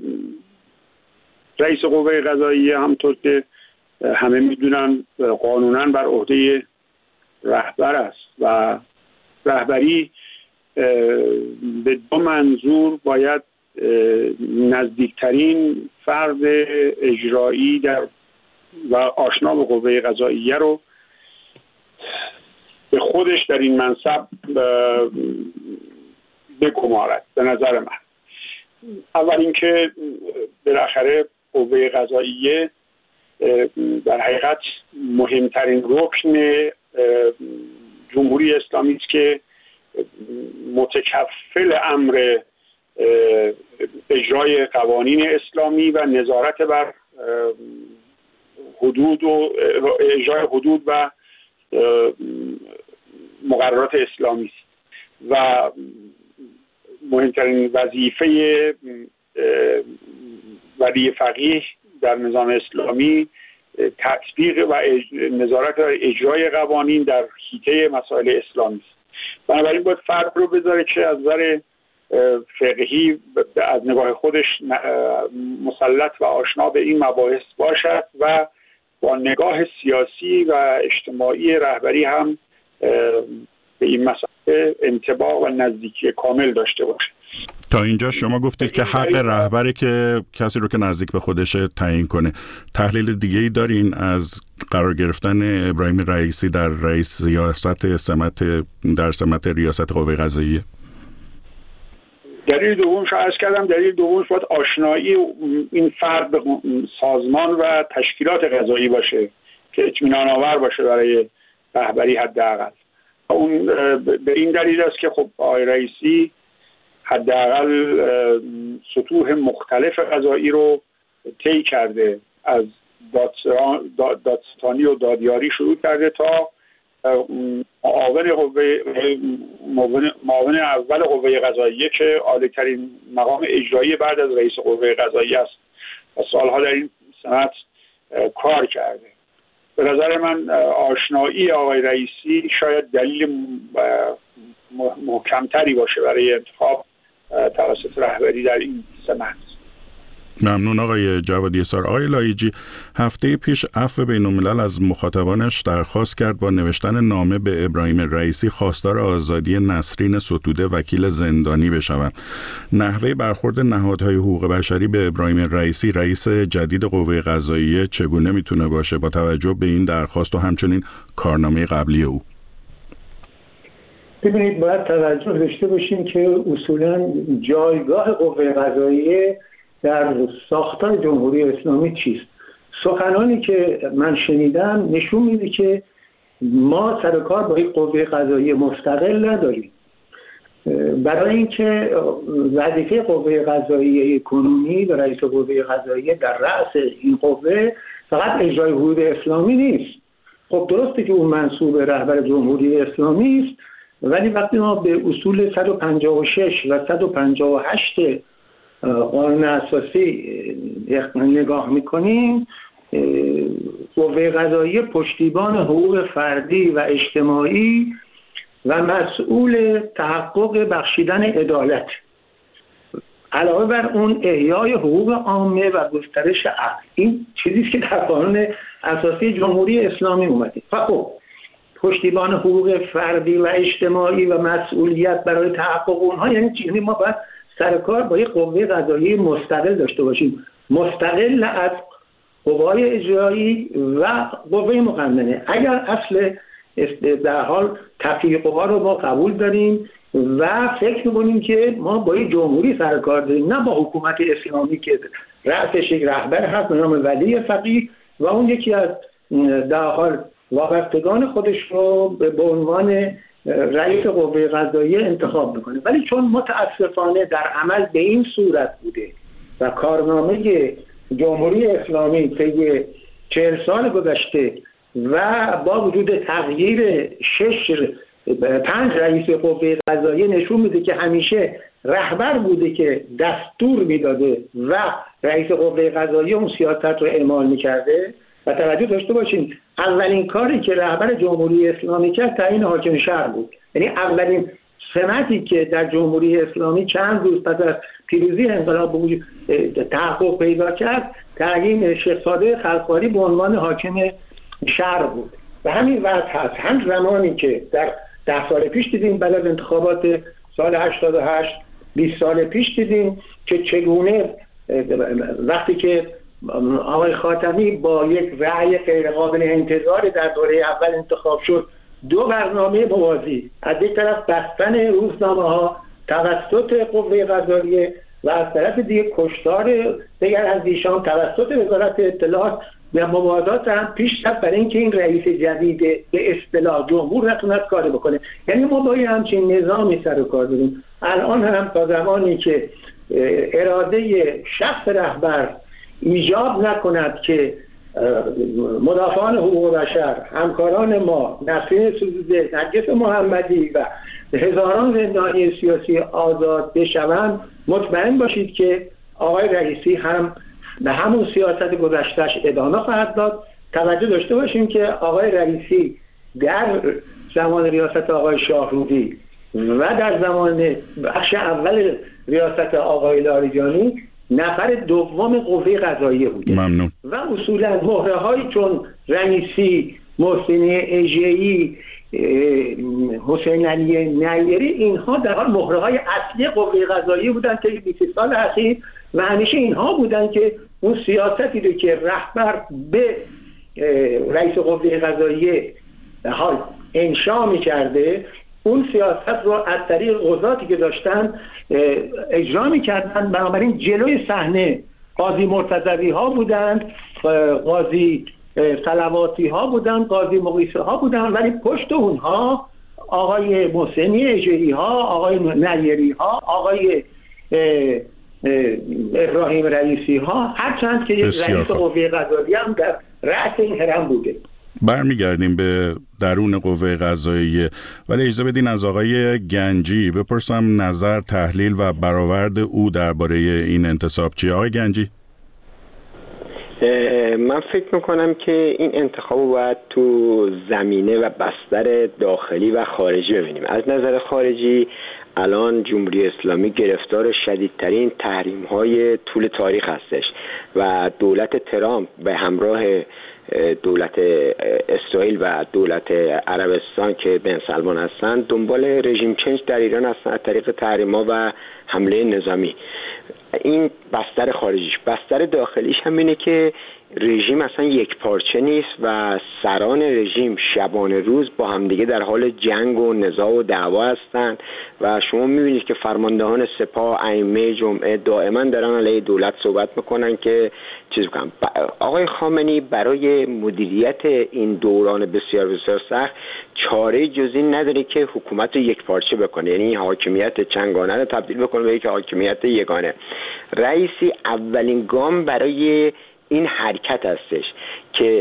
رئیس قوه قضاییه همطور که همه میدونن قانونا بر عهده رهبر است و رهبری به 2 منظور باید نزدیکترین فرد اجرایی و آشنا به قوه قضاییه رو به خودش در این منصب بگمارد. به نظر من اول اینکه بالاخره قوه قضاییه در حقیقت مهمترین رکن جمهوری اسلامی است که متکفل امر اجرای قوانین اسلامی و نظارت بر حدود و اجرای حدود و مقررات اسلامی است و مهمترین وظیفه ولی فقیه در نظام اسلامی تطبیق و نظارت و اجرای قوانین در حیطه مسائل اسلامی است. بنابراین باید فرق رو بذاره که از نظر فقهی از نگاه خودش مسلط و آشنا به این مباحث باشد و با نگاه سیاسی و اجتماعی رهبری هم به این مسئله انطباق و نزدیکی کامل داشته باشه. تا اینجا شما گفتید که حق رهبری که کسی رو که نزدیک به خودشه تعیین کنه. تحلیل دیگه‌ای دارین از قرار گرفتن ابراهیم رئیسی در رئیس سمت ریاست قوه قضاییه؟ دلیل دومش عرض کردم، دلیل دومش باید آشنایی این فرد به سازمان و تشکیلات قضایی باشه که اطمینان آور باشه برای رهبری حداقل. اون به این دلیل است که خب آقای رئیسی حداقل سطوح مختلف قضایی رو طی کرده، از دادستانی و دادیاری شروع کرده تا معاون اول قوه قضاییه که عالی‌ترین مقام اجرایی بعد از رئیس قوه قضاییه است و سالها در این سمت کار کرده. به نظر من آشنایی آقای رئیسی شاید دلیل محکمتری باشه برای انتخاب توسط رهبری در این سمت. ممنون آقای جوادی اسار. آقای لایجی، هفته پیش عفو بین‌الملل از مخاطبانش درخواست کرد با نوشتن نامه به ابراهیم رئیسی خواستار آزادی نسرین ستوده وکیل زندانی بشوند. نحوه برخورد نهادهای حقوق بشری به ابراهیم رئیسی رئیس جدید قوه قضاییه چگونه میتونه باشه با توجه به این درخواست و همچنین کارنامه قبلی او؟ ببینید، باید توجه داشته باشیم که اصولاً جایگاه قوه قضاییه در ساختار جمهوری اسلامی چیست. سخنانی که من شنیدم نشون میده که ما سر کار با یک قوه قضاییه مستقل نداریم. برای اینکه وظیفه قوه قضاییه کنونی و رئیس قوه قضاییه در رأس این قوه فقط اجرای حدود اسلامی نیست. خب درسته که اون منصوب رهبر جمهوری اسلامی است، ولی وقتی ما به اصول 156 و 158 قانون اساسی نگاه میکنیم، قوه قضاییه پشتیبان حقوق فردی و اجتماعی و مسئول تحقق بخشیدن عدالت، علاوه بر اون احیای حقوق عامه و گسترش عدل. این چیزیست که در قانون اساسی جمهوری اسلامی اومده. خب پشتیبان حقوق فردی و اجتماعی و مسئولیت برای تحقق اونها یعنی چیزی ما باید سر کار با یک قوه قضاییه مستقل داشته باشیم، مستقل از قوای اجرایی و قوه مقننه. اگر اصل در حال تفریق‌ها رو ما قبول داریم و فکر می‌کنیم که ما با یک جمهوری سر کار داریم، نه با حکومت اسلامی که رأسش یک رهبر هست به نام ولی فقیه و اون یکی از در حال وابستگان خودش رو به عنوان رئیس قوه قضاییه انتخاب میکنه. ولی چون متاسفانه در عمل به این صورت بوده و کارنامه جمهوری اسلامی طی 40 سال گذشته و با وجود تغییر 5 رئیس قوه قضاییه نشون میده که همیشه رهبر بوده که دستور میداده و رئیس قوه قضاییه اون سیاست رو اعمال میکرده. و توجه داشته باشین اولین کاری که رهبر جمهوری اسلامی کرد تعیین حاکم شهر بود. یعنی اولین سمتی که در جمهوری اسلامی چند روز پس از پیروزی انقلاب تحقق پیدا کرد تعیین شیخ صادق خلخاری به عنوان حاکم شهر بود. و همین وضع هست. هم زمانی که در 10 سال پیش دیدیم بعد از انتخابات سال 88 20 سال پیش دیدیم که چگونه وقتی که آقای خاتمی با یک رأی غیر قابل انتظار در دوره اول انتخاب شد، 2 برنامه موازی، از یک طرف بستن روزنامه‌ها توسط قوه قضاییه و از طرف دیگه کشتار دیگر از ایشان توسط وزارت اطلاعات و مبادات هم پیش رفت برای اینکه این رئیس جدید به اصطلاح جمهور نتوند کاری بکنه. یعنی ما با همچین نظامی سر و کار داریم. الان هم تا زمانی که اراده شخص رهبر ایجاب نکند که مدافعان حقوق بشر، همکاران ما، نسرین سوزده، نرگس محمدی و هزاران زندانی سیاسی آزاد بشوند، مطمئن باشید که آقای رئیسی هم به همون سیاست گذشتهش ادامه خواهد داد. توجه داشته باشیم که آقای رئیسی در زمان ریاست آقای شاهرودی و در زمان بخش اول ریاست آقای لاریجانی نفر دوم قوه قضاییه بوده. ممنون. و اصولا مهره هایی چون رئیسی، محسنی اژه‌ای، حسین علی نیری، اینها در حال مهره های اصلی قوه قضاییه بودن که 20 سال اخیر و همیشه اینها بودن که اون سیاستی رو که رهبر به رئیس قوه قضاییه حال انشا می‌کرده، اون سیاست رو از طریق قضاتی که داشتن اجرا می‌کردن. بنابراین جلوی صحنه قاضی مرتضوی ها بودند، قاضی صلواتی ها بودند، قاضی مقیسه ها بودند، ولی پشت اونها آقای محسنی اژه‌ای ها، آقای نیری ها، آقای ابراهیم رئیسی ها، هرچند که رئیس قوه قضاییه هم در رأس این هرم بوده. برمیگردیم به درون قوه قضاییه، ولی اجازه بدین از آقای گنجی بپرسم نظر، تحلیل و برآورد او درباره این انتصاب چیه. آقای گنجی؟ من فکر میکنم که این انتخاب رو باید تو زمینه و بستر داخلی و خارجی ببینیم. از نظر خارجی الان جمهوری اسلامی گرفتار شدیدترین تحریم‌های طول تاریخ هستش و دولت ترامپ به همراه دولت اسرائیل و دولت عربستان که بن سلمان هستند دنبال رژیم چنج در ایران هستند از طریق تحریم‌ها و حمله نظامی. این بستر خارجیش. بستر داخلیش هم اینه که رژیم اصلا یک پارچه نیست و سران رژیم شبانه روز با همدیگه در حال جنگ و نزاع و دعوا هستند و شما میبینید که فرماندهان سپاه، ائمه جمعه دائما دارن علیه دولت صحبت میکنن که چیز بکنن. آقای خامنه‌ای برای مدیریت این دوران بسیار بسیار سخت چاره جزی نداره که حکومت رو یک پارچه بکنه، یعنی حاکمیت چنگانه رو تبدیل بکنه به یک حاکمیت یگانه. رئیسی اولین گام برای این حرکت هستش که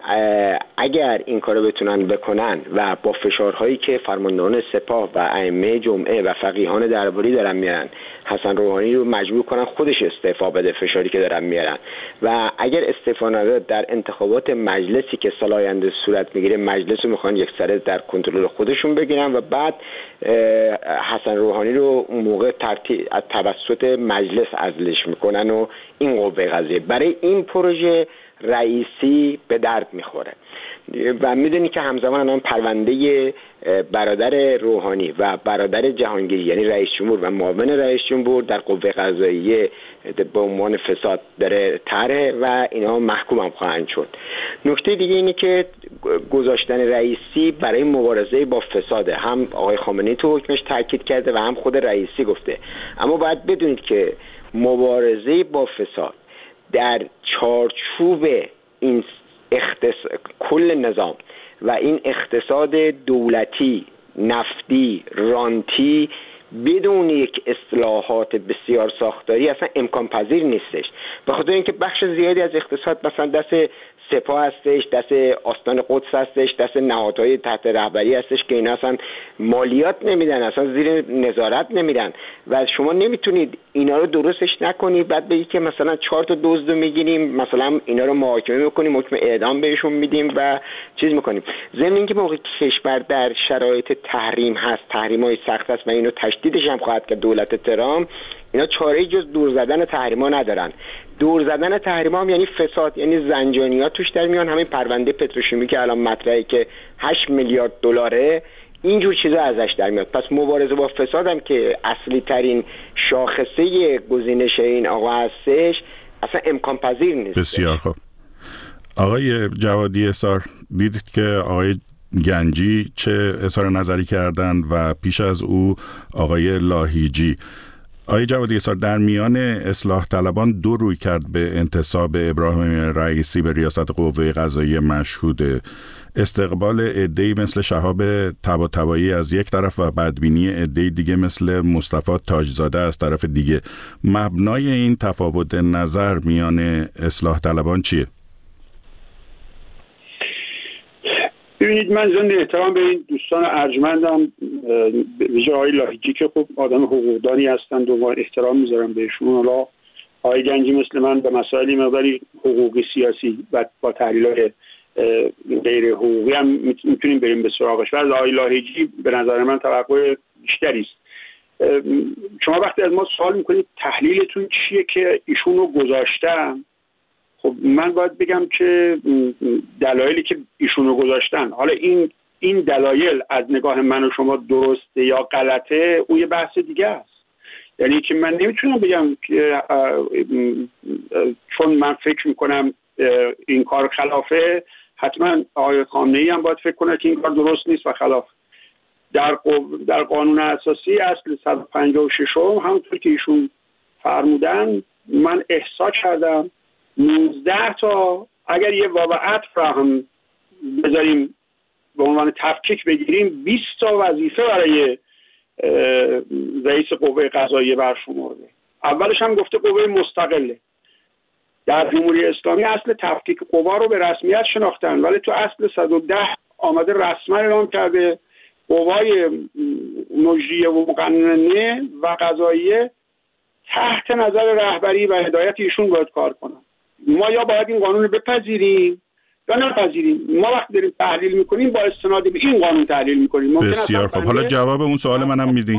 اگر این کارو بتونن بکنن و با فشارهایی که فرماندهان سپاه و ائمه جمعه و فقیهان درباری دارن میارن، حسن روحانی رو مجبور کنن خودش استعفا بده، فشاری که دارن میارن، و اگر استعفا نداد در انتخابات مجلسی که سال آینده صورت میگیره مجلس رو میخوان یک سره در کنترل خودشون بگیرن و بعد حسن روحانی رو اون موقع از توسط مجلس عزلش میکنن و این قوه قضاییه. برای این پروژه رئیسی به درد میخوره و میدونی که همزمان الان پرونده برادر روحانی و برادر جهانگیری یعنی رئیس جمهور و معاون رئیس جمهور در قوه قضاییه به عنوان فساد داره طرح و اینا محکوم هم خواهند شد. نکته دیگه اینه که گذاشتن رئیسی برای مبارزه با فساده، هم آقای خامنه‌ای تو حکمش تاکید کرده و هم خود رئیسی گفته، اما باید بدونید که مبارزه با فساد در چارچوب این کل نظام و این اقتصاد دولتی، نفتی، رانتی بدون یک اصلاحات بسیار ساختاری اصلا امکان پذیر نیستش. به خاطر اینکه بخش زیادی از اقتصاد مثلا دست سپاه هستش، دست آستان قدس هستش، دست نهادهای تحت رهبری هستش که اینا اصلا مالیات نمیدن، اصلا زیر نظارت نمیدن و شما نمیتونید اینا رو درستش نکنید بعد بگید که مثلا 4 تا دزد میگیریم، مثلا اینا رو محاکمه میکنیم، حکم اعدام بهشون میدیم و چیز میکنیم. ضمن اینکه موقع کشور در شرایط تحریم هست، تحریم‌های سخت هست و اینو تشدیدش هم خواهد که دولت ترامپ، اینا چاره‌ای جز دور زدن تحریم‌ها ندارن. دور زدن تحریم‌ها هم یعنی فساد، یعنی زنجانیات توش در میان. همین پرونده پتروشیمی که الان مطرحه که 8 میلیارد دلاره، اینجور چیزا ازش در میاد. پس مبارزه با فساد هم که اصلی ترین شاخصه گزینش این آقا هستش اصلا امکان پذیر نیست. بسیار خوب. آقای جوادی اصار، دیدید که آقای گنجی چه اظهار نظری کردن و پیش از او آقای لاهیجی. آقای جوادی اسار، در میان اصلاح طلبان دو روی کرد به انتصاب ابراهیم رئیسی به ریاست قوه قضاییه مشهود. استقبال عده‌ای مثل شهاب طباطبایی از یک طرف و بدبینی عده‌ای دیگه مثل مصطفی تاجزاده از طرف دیگه. مبنای این تفاوت نظر میان اصلاح طلبان چیه؟ ببینید، من ضمن احترام به این دوستان ارجمندم، ویژه آقای لاهیجی که خب آدم حقوقدانی هستند و احترام میذارم بهشون. حالا آقای گنجی مثل من به مسائل مقداری حقوقی سیاسی و با تحلیل‌های غیر حقوقی هم میتونیم بریم به سراغش، ولی آقای لاهیجی به نظر من توقع بیشتری است. شما وقتی از ما سوال میکنید تحلیلتون چیه که ایشونو گذاشتن، خب من باید بگم که دلایلی که ایشونو گذاشتن، حالا این دلایل از نگاه من و شما درسته یا غلطه، اون یه بحث دیگه است. یعنی که من نمیتونم بگم که چون من فکر میکنم این کار خلافه، حتما آقای خامنه‌ای هم باید فکر کنه که این کار درست نیست و خلاف. در قانون اساسی اصل 156 همونطور که ایشون فرمودن، من احساس کردم 19 تا، اگر یه واو عطف را هم بذاریم به عنوان تفکیک بگیریم، 20 تا وظیفه برای رئیس قوه قضاییه برشمرده. اولش هم گفته قوه مستقله. در جمهوری اسلامی اصل تفکیک قوا رو به رسمیت شناختن، ولی تو اصل 110 آمده رسما اعلام کرده قوای مجریه و مقننه و قضاییه تحت نظر رهبری و هدایت ایشون باید کار کنن. ما یا باید این قانون رو بپذیریم یا نپذیریم. ما وقتی داریم تحلیل میکنیم با استناد به این قانون تحلیل میکنیم. بسیار خب، حالا جواب اون سوال منم میدید.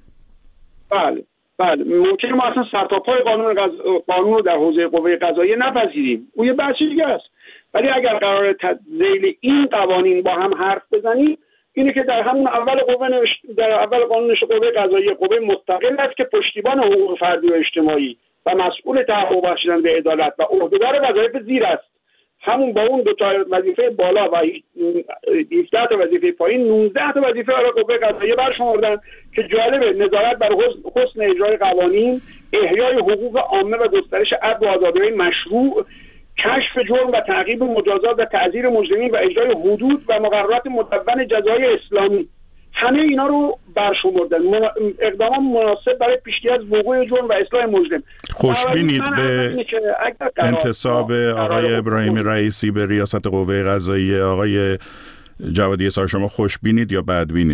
بله ممکنه ما اصلا سرتاپای قانون رو در حوزه قوه قضاییه نپذیریم، اون یه بحث دیگه است. ولی اگر قرار تذیل این قوانین با هم حرف بزنیم، اینه که در همون در اول قانون نوشته قوه قضاییه قوه مستقل است که پشتیبان حقوق فردی و اجتماعی و مسئول تحقق بخشیدن به عدالت و عهدهدار وظایف زیر است. همون با اون دو تا وظیفه بالا و 17 تا وظیفه پایین 19 تا وظیفه برای قوه قضاییه برشمردن که جالبه نظارت بر حسن اجرای قوانین، احیای حقوق عامه و گسترش عدل و آزادی‌های مشروع، کشف جرم و تعقیب مجازات و تعزیر مجرمین و اجرای حدود و مقررات مدون جزای اسلامی، همه اینا رو برشمردن. اقدامان مناسب برای پیشگیری از وقوع جرم و اصلاح مجرم. خوشبینید به انتصاب آقای ابراهیم رئیسی به ریاست قوه قضاییه؟ آقای جوادی اسار، شما خوشبینید یا بدبینید؟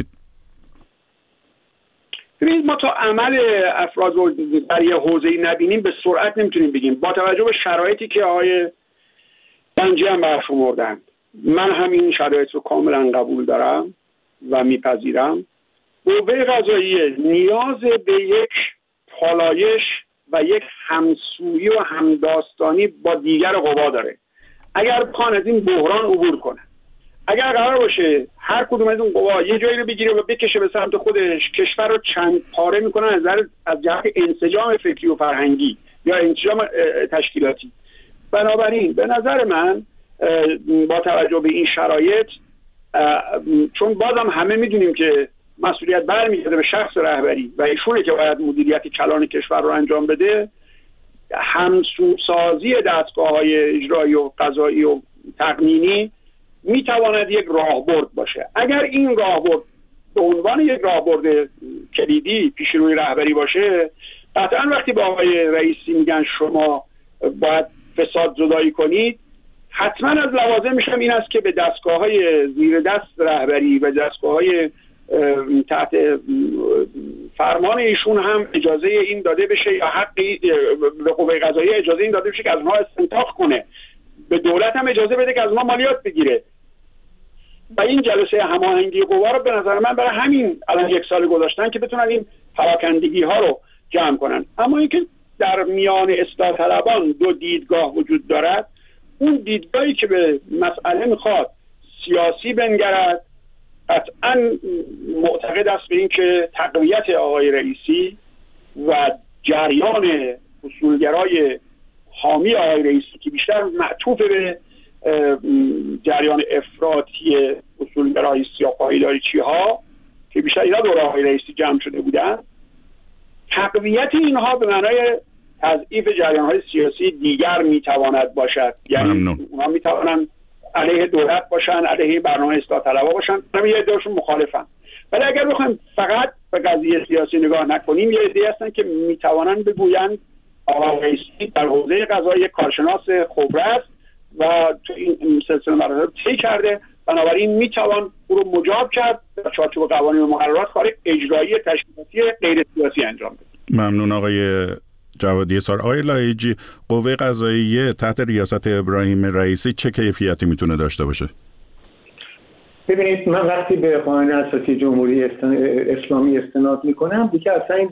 ببینید، ما تا عمل افراد رو در یه حوزه‌ای نبینیم به سرعت نمیتونیم بگیم. با توجه به شرایطی که آقای گنجی هم برشمردن، من همین شرایط رو کاملا قبول دارم و میپذیرم. قوه قضاییه نیاز به یک پالایش و یک همسویی و همداستانی با دیگر قوا داره. اگر بخوان از این بحران عبور کنه، اگر قرار باشه هر کدوم از اون قوا یه جایی رو بگیره و بکشه به سمت خودش، کشور رو چند پاره میکنن از جهت انسجام فکری و فرهنگی یا انسجام تشکیلاتی. بنابراین به نظر من با توجه به این شرایط، چون بازم همه میدونیم که مسئولیت برمیگرده به شخص رهبری و ایشونه که باید مدیریت کلان کشور رو انجام بده، همسوسازی دستگاه‌های اجرایی و قضایی و تقنینی میتواند یک راهبرد باشه. اگر این راهبرد به عنوان یک راهبرد کلیدی پیش روی رهبری باشه، قطعا وقتی با آقای رئیسی میگن شما باید فساد زدایی کنید، حتما از لوازمش هم این است که به دستگاه‌های زیر دست رهبری و دستگاه‌های تحت فرمان ایشون هم اجازه این داده بشه یا حقی به قوه قضاییه اجازه این داده بشه که از ما استنتاق کنه، به دولت هم اجازه بده که از ما مالیات بگیره. و این جلسه هماهنگی قوا رو به نظر من برای همین الان 1 سال گذاشتن که بتونن این پراکندگی ها رو جمع کنن. اما اینکه در میان اصلاح طلبان دو دیدگاه وجود دارد، اون دیدگاهی که به مسئله میخواد سیاسی بنگرد قطعا معتقد است به این که تقویت آقای رئیسی و جریان اصولگرای حامی آقای رئیسی که بیشتر معطوف به جریان افراطی اصولگرای سیاه‌پایداریچی ها که بیشتر اینا دور آقای رئیسی جمع شده بودن، تقویت اینها به معنای تضعیف جریان‌های سیاسی دیگر میتواند باشد. یعنی اونها میتوانند علیه دولت باشن، علیه برنامه اصلاح طلبها باشن، همین یه عده‌شون مخالفن. ولی اگر بخوایم فقط به قضیه سیاسی نگاه نکنیم، یه عده‌ای هستن که میتوانند بگویند آقای رئیسی در حوزه قضایی کارشناس خبره است و تو این سلسله مراحل طی کرده، بنابراین میتوان او رو مجاب کرد در چارچوب قوانین و مقررات کار اجرایی تشکیلاتی غیر سیاسی انجام بده. ممنون آقای جوادی سار. آقای لایجی، قوه قضاییه تحت ریاست ابراهیم رئیسی چه کیفیتی میتونه داشته باشه؟ ببینید، من وقتی به قانون اساسی جمهوری اسلامی استناد میکنم دیگه اصلا این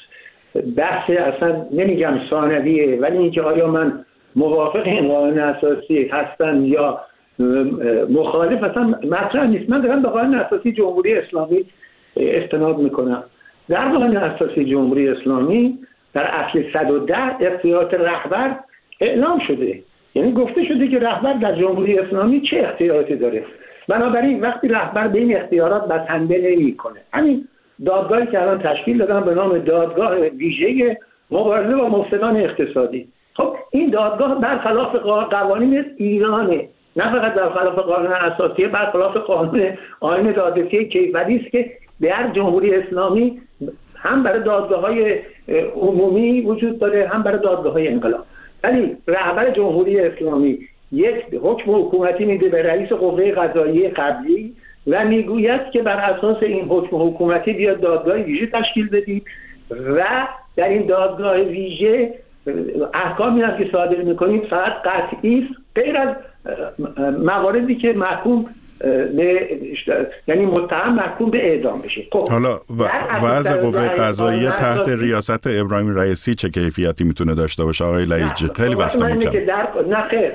بحث اصلا نمیگم ثانویه، ولی اینکه آیا من موافق این قانون اساسی هستم یا مخالف اصلا مطرح نیست. من دارم به قانون اساسی جمهوری اسلامی استناد میکنم. در قانون اساسی جمهوری اسلامی در اصل 110 اختیارات رهبر اعلام شده، یعنی گفته شده که رهبر در جمهوری اسلامی چه اختیاراتی داره. بنابراین وقتی رهبر به این اختیارات بسنده نمی‌کنه، همین دادگاهی که الان تشکیل دادن به نام دادگاه ویژه مبارزه با مفسدان اقتصادی، خب این دادگاه برخلاف قوانین ایرانه، نه فقط برخلاف قانون اساسی، برخلاف قانون آیین دادرسی کیفری است که در جمهوری اسلامی هم برای دادگاه‌های عمومی وجود داره، هم برای دادگاه‌های انقلاب. ولی رهبر جمهوری اسلامی یک حکم حکومتی میده به رئیس قوه قضاییه قبلی و میگوید که بر اساس این حکم حکومتی بیاد دادگاه ویژه تشکیل بدید و در این دادگاه ویژه احکامی هم که صادر میکنید فقط قطعی است، غیر از مواردی که محکوم یعنی متهم محکوم به اعدام بشه. حالا وضع قوه قضاییه تحت ریاست ابراهیم رئیسی چه کیفیتی میتونه داشته باشه آقای لایجی؟ خیلی وقت میکنه. نه خیر،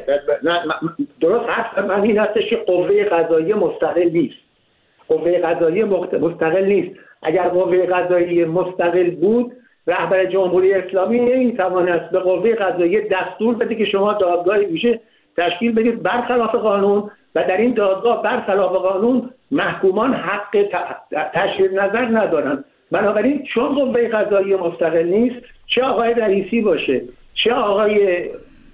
درست هست. من این هستش که قوه قضاییه مستقل نیست. قوه قضاییه مستقل نیست. اگر قوه قضاییه مستقل بود، رهبر جمهوری اسلامی نمیتواند به قوه قضاییه دستور بده که شما دادگاه ویژه تشکیل بدید برخلاف قانون و در این دادگاه برخلاف قانون محکومان حق تشخیص نظر ندارند. بنابراین چون قوه قضاییه مستقل نیست، چه آقای رئیسی باشه، چه آقای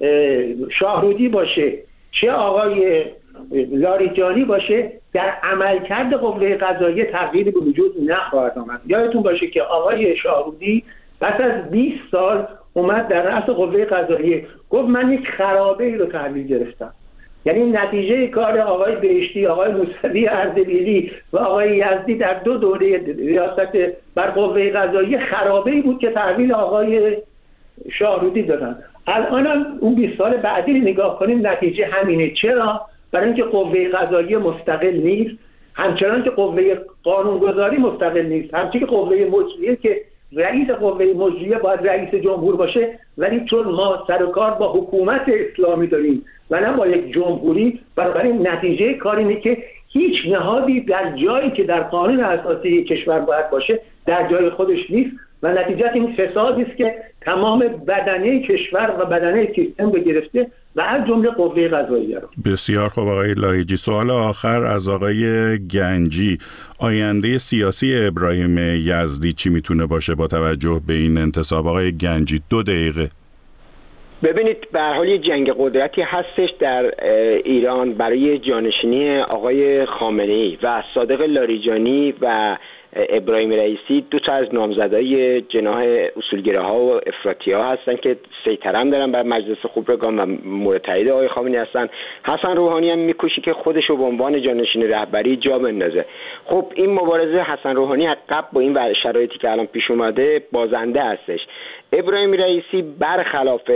شاهرودی باشه، چه آقای لاریجانی باشه، در عملکرد قوه قضاییه تغییری به وجود نخواهد آمد. یادتون باشه که آقای شاهرودی پس از 20 سال اومد در رأس قوه قضاییه گفت من یک خرابه ای رو تحویل گرفتم. یعنی نتیجه کار آقای بهشتی، آقای موسوی اردبیلی و آقای یزدی در 2 دوره ریاست بر قوه قضاییه خرابه ای بود که تحویل آقای شاهرودی دادن. الان هم اون 20 سال بعدی نگاه کنیم نتیجه همینه. چرا؟ برای اینکه قوه قضاییه مستقل نیست، همچنان که قوه قانونگذاری مستقل نیست، همچنین که قوه مجریه که رئیس قوه مجریه باید رئیس جمهور باشه، ولی چون ما سر و کار با حکومت اسلامی داریم و نه با یک جمهوری، بنابراین نتیجه کار اینه که هیچ نهادی در جایی که در قانون اساسی کشور باید باشه در جای خودش نیست و نتیجه این فسادی است که تمام بدنه کشور و بدنه سیستم رو گرفته و از جمله قوه قضاییه رو. بسیار خوب آقای لایجی. سوال آخر از آقای گنجی، آینده سیاسی ابراهیم یزدی چی میتونه باشه با توجه به این انتصاب؟ آقای گنجی 2 دقیقه. ببینید، به هر حال یه جنگ قدرتی هستش در ایران برای جانشینی آقای خامنه‌ای و صادق لاریجانی و ابراهیم رئیسی، 2 تا از نامزدای جناح اصولگراها و افراطی‌ها هستن که سیطره هم دارن بر مجلس خبرگان و مورد تایید آقای خامنه‌ای هستن. حسن روحانی هم میکوشه که خودش رو به عنوان جانشین رهبری جا بندازه. خب این مبارزه حسن روحانی از قبل با این شرایطی که الان پیش اومده بازنده هستش. ابراهیم رئیسی برخلاف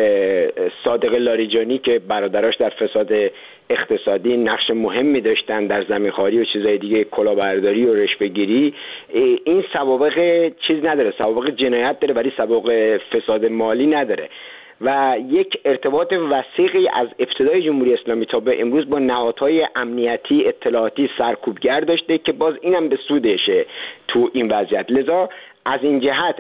صادق لاریجانی که برادراش در فساد اقتصادی نقش مهمی داشتن در زمینخواری و چیزهای دیگه، کلاهبرداری و رشوه‌گیری، این سوابق چیز نداره، سوابق جنایت داره ولی سوابق فساد مالی نداره و یک ارتباط وثیقی از ابتدای جمهوری اسلامی تا به امروز با نهادهای امنیتی اطلاعاتی سرکوبگر داشته که باز اینم به سودشه تو این وضعیت. لذا از این جهت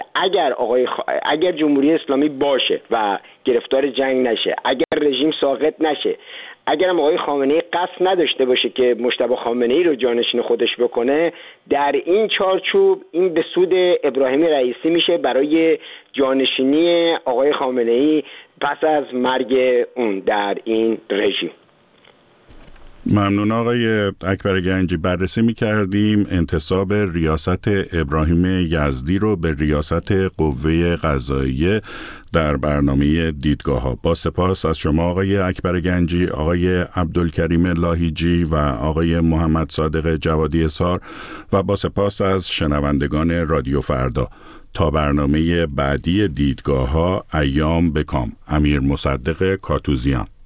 اگر جمهوری اسلامی باشه و گرفتار جنگ نشه، اگر رژیم ساقط نشه، اگرم آقای خامنه‌ای قصد نداشته باشه که مجتبی خامنه‌ای رو جانشین خودش بکنه، در این چارچوب این به سود ابراهیم رئیسی میشه برای جانشینی آقای خامنه‌ای پس از مرگ اون در این رژیم. ممنون آقای اکبر گنجی. بررسی می‌کردیم انتصاب ریاست ابراهیم یزدی رو به ریاست قوه قضاییه در برنامه دیدگاه‌ها. با سپاس از شما آقای اکبر گنجی، آقای عبدالکریم لاهیجی و آقای محمد صادق جوادی اظهار و با سپاس از شنوندگان رادیو فردا. تا برنامه بعدی دیدگاه‌ها، ایام بکام. امیر مصدق کاتوزیان.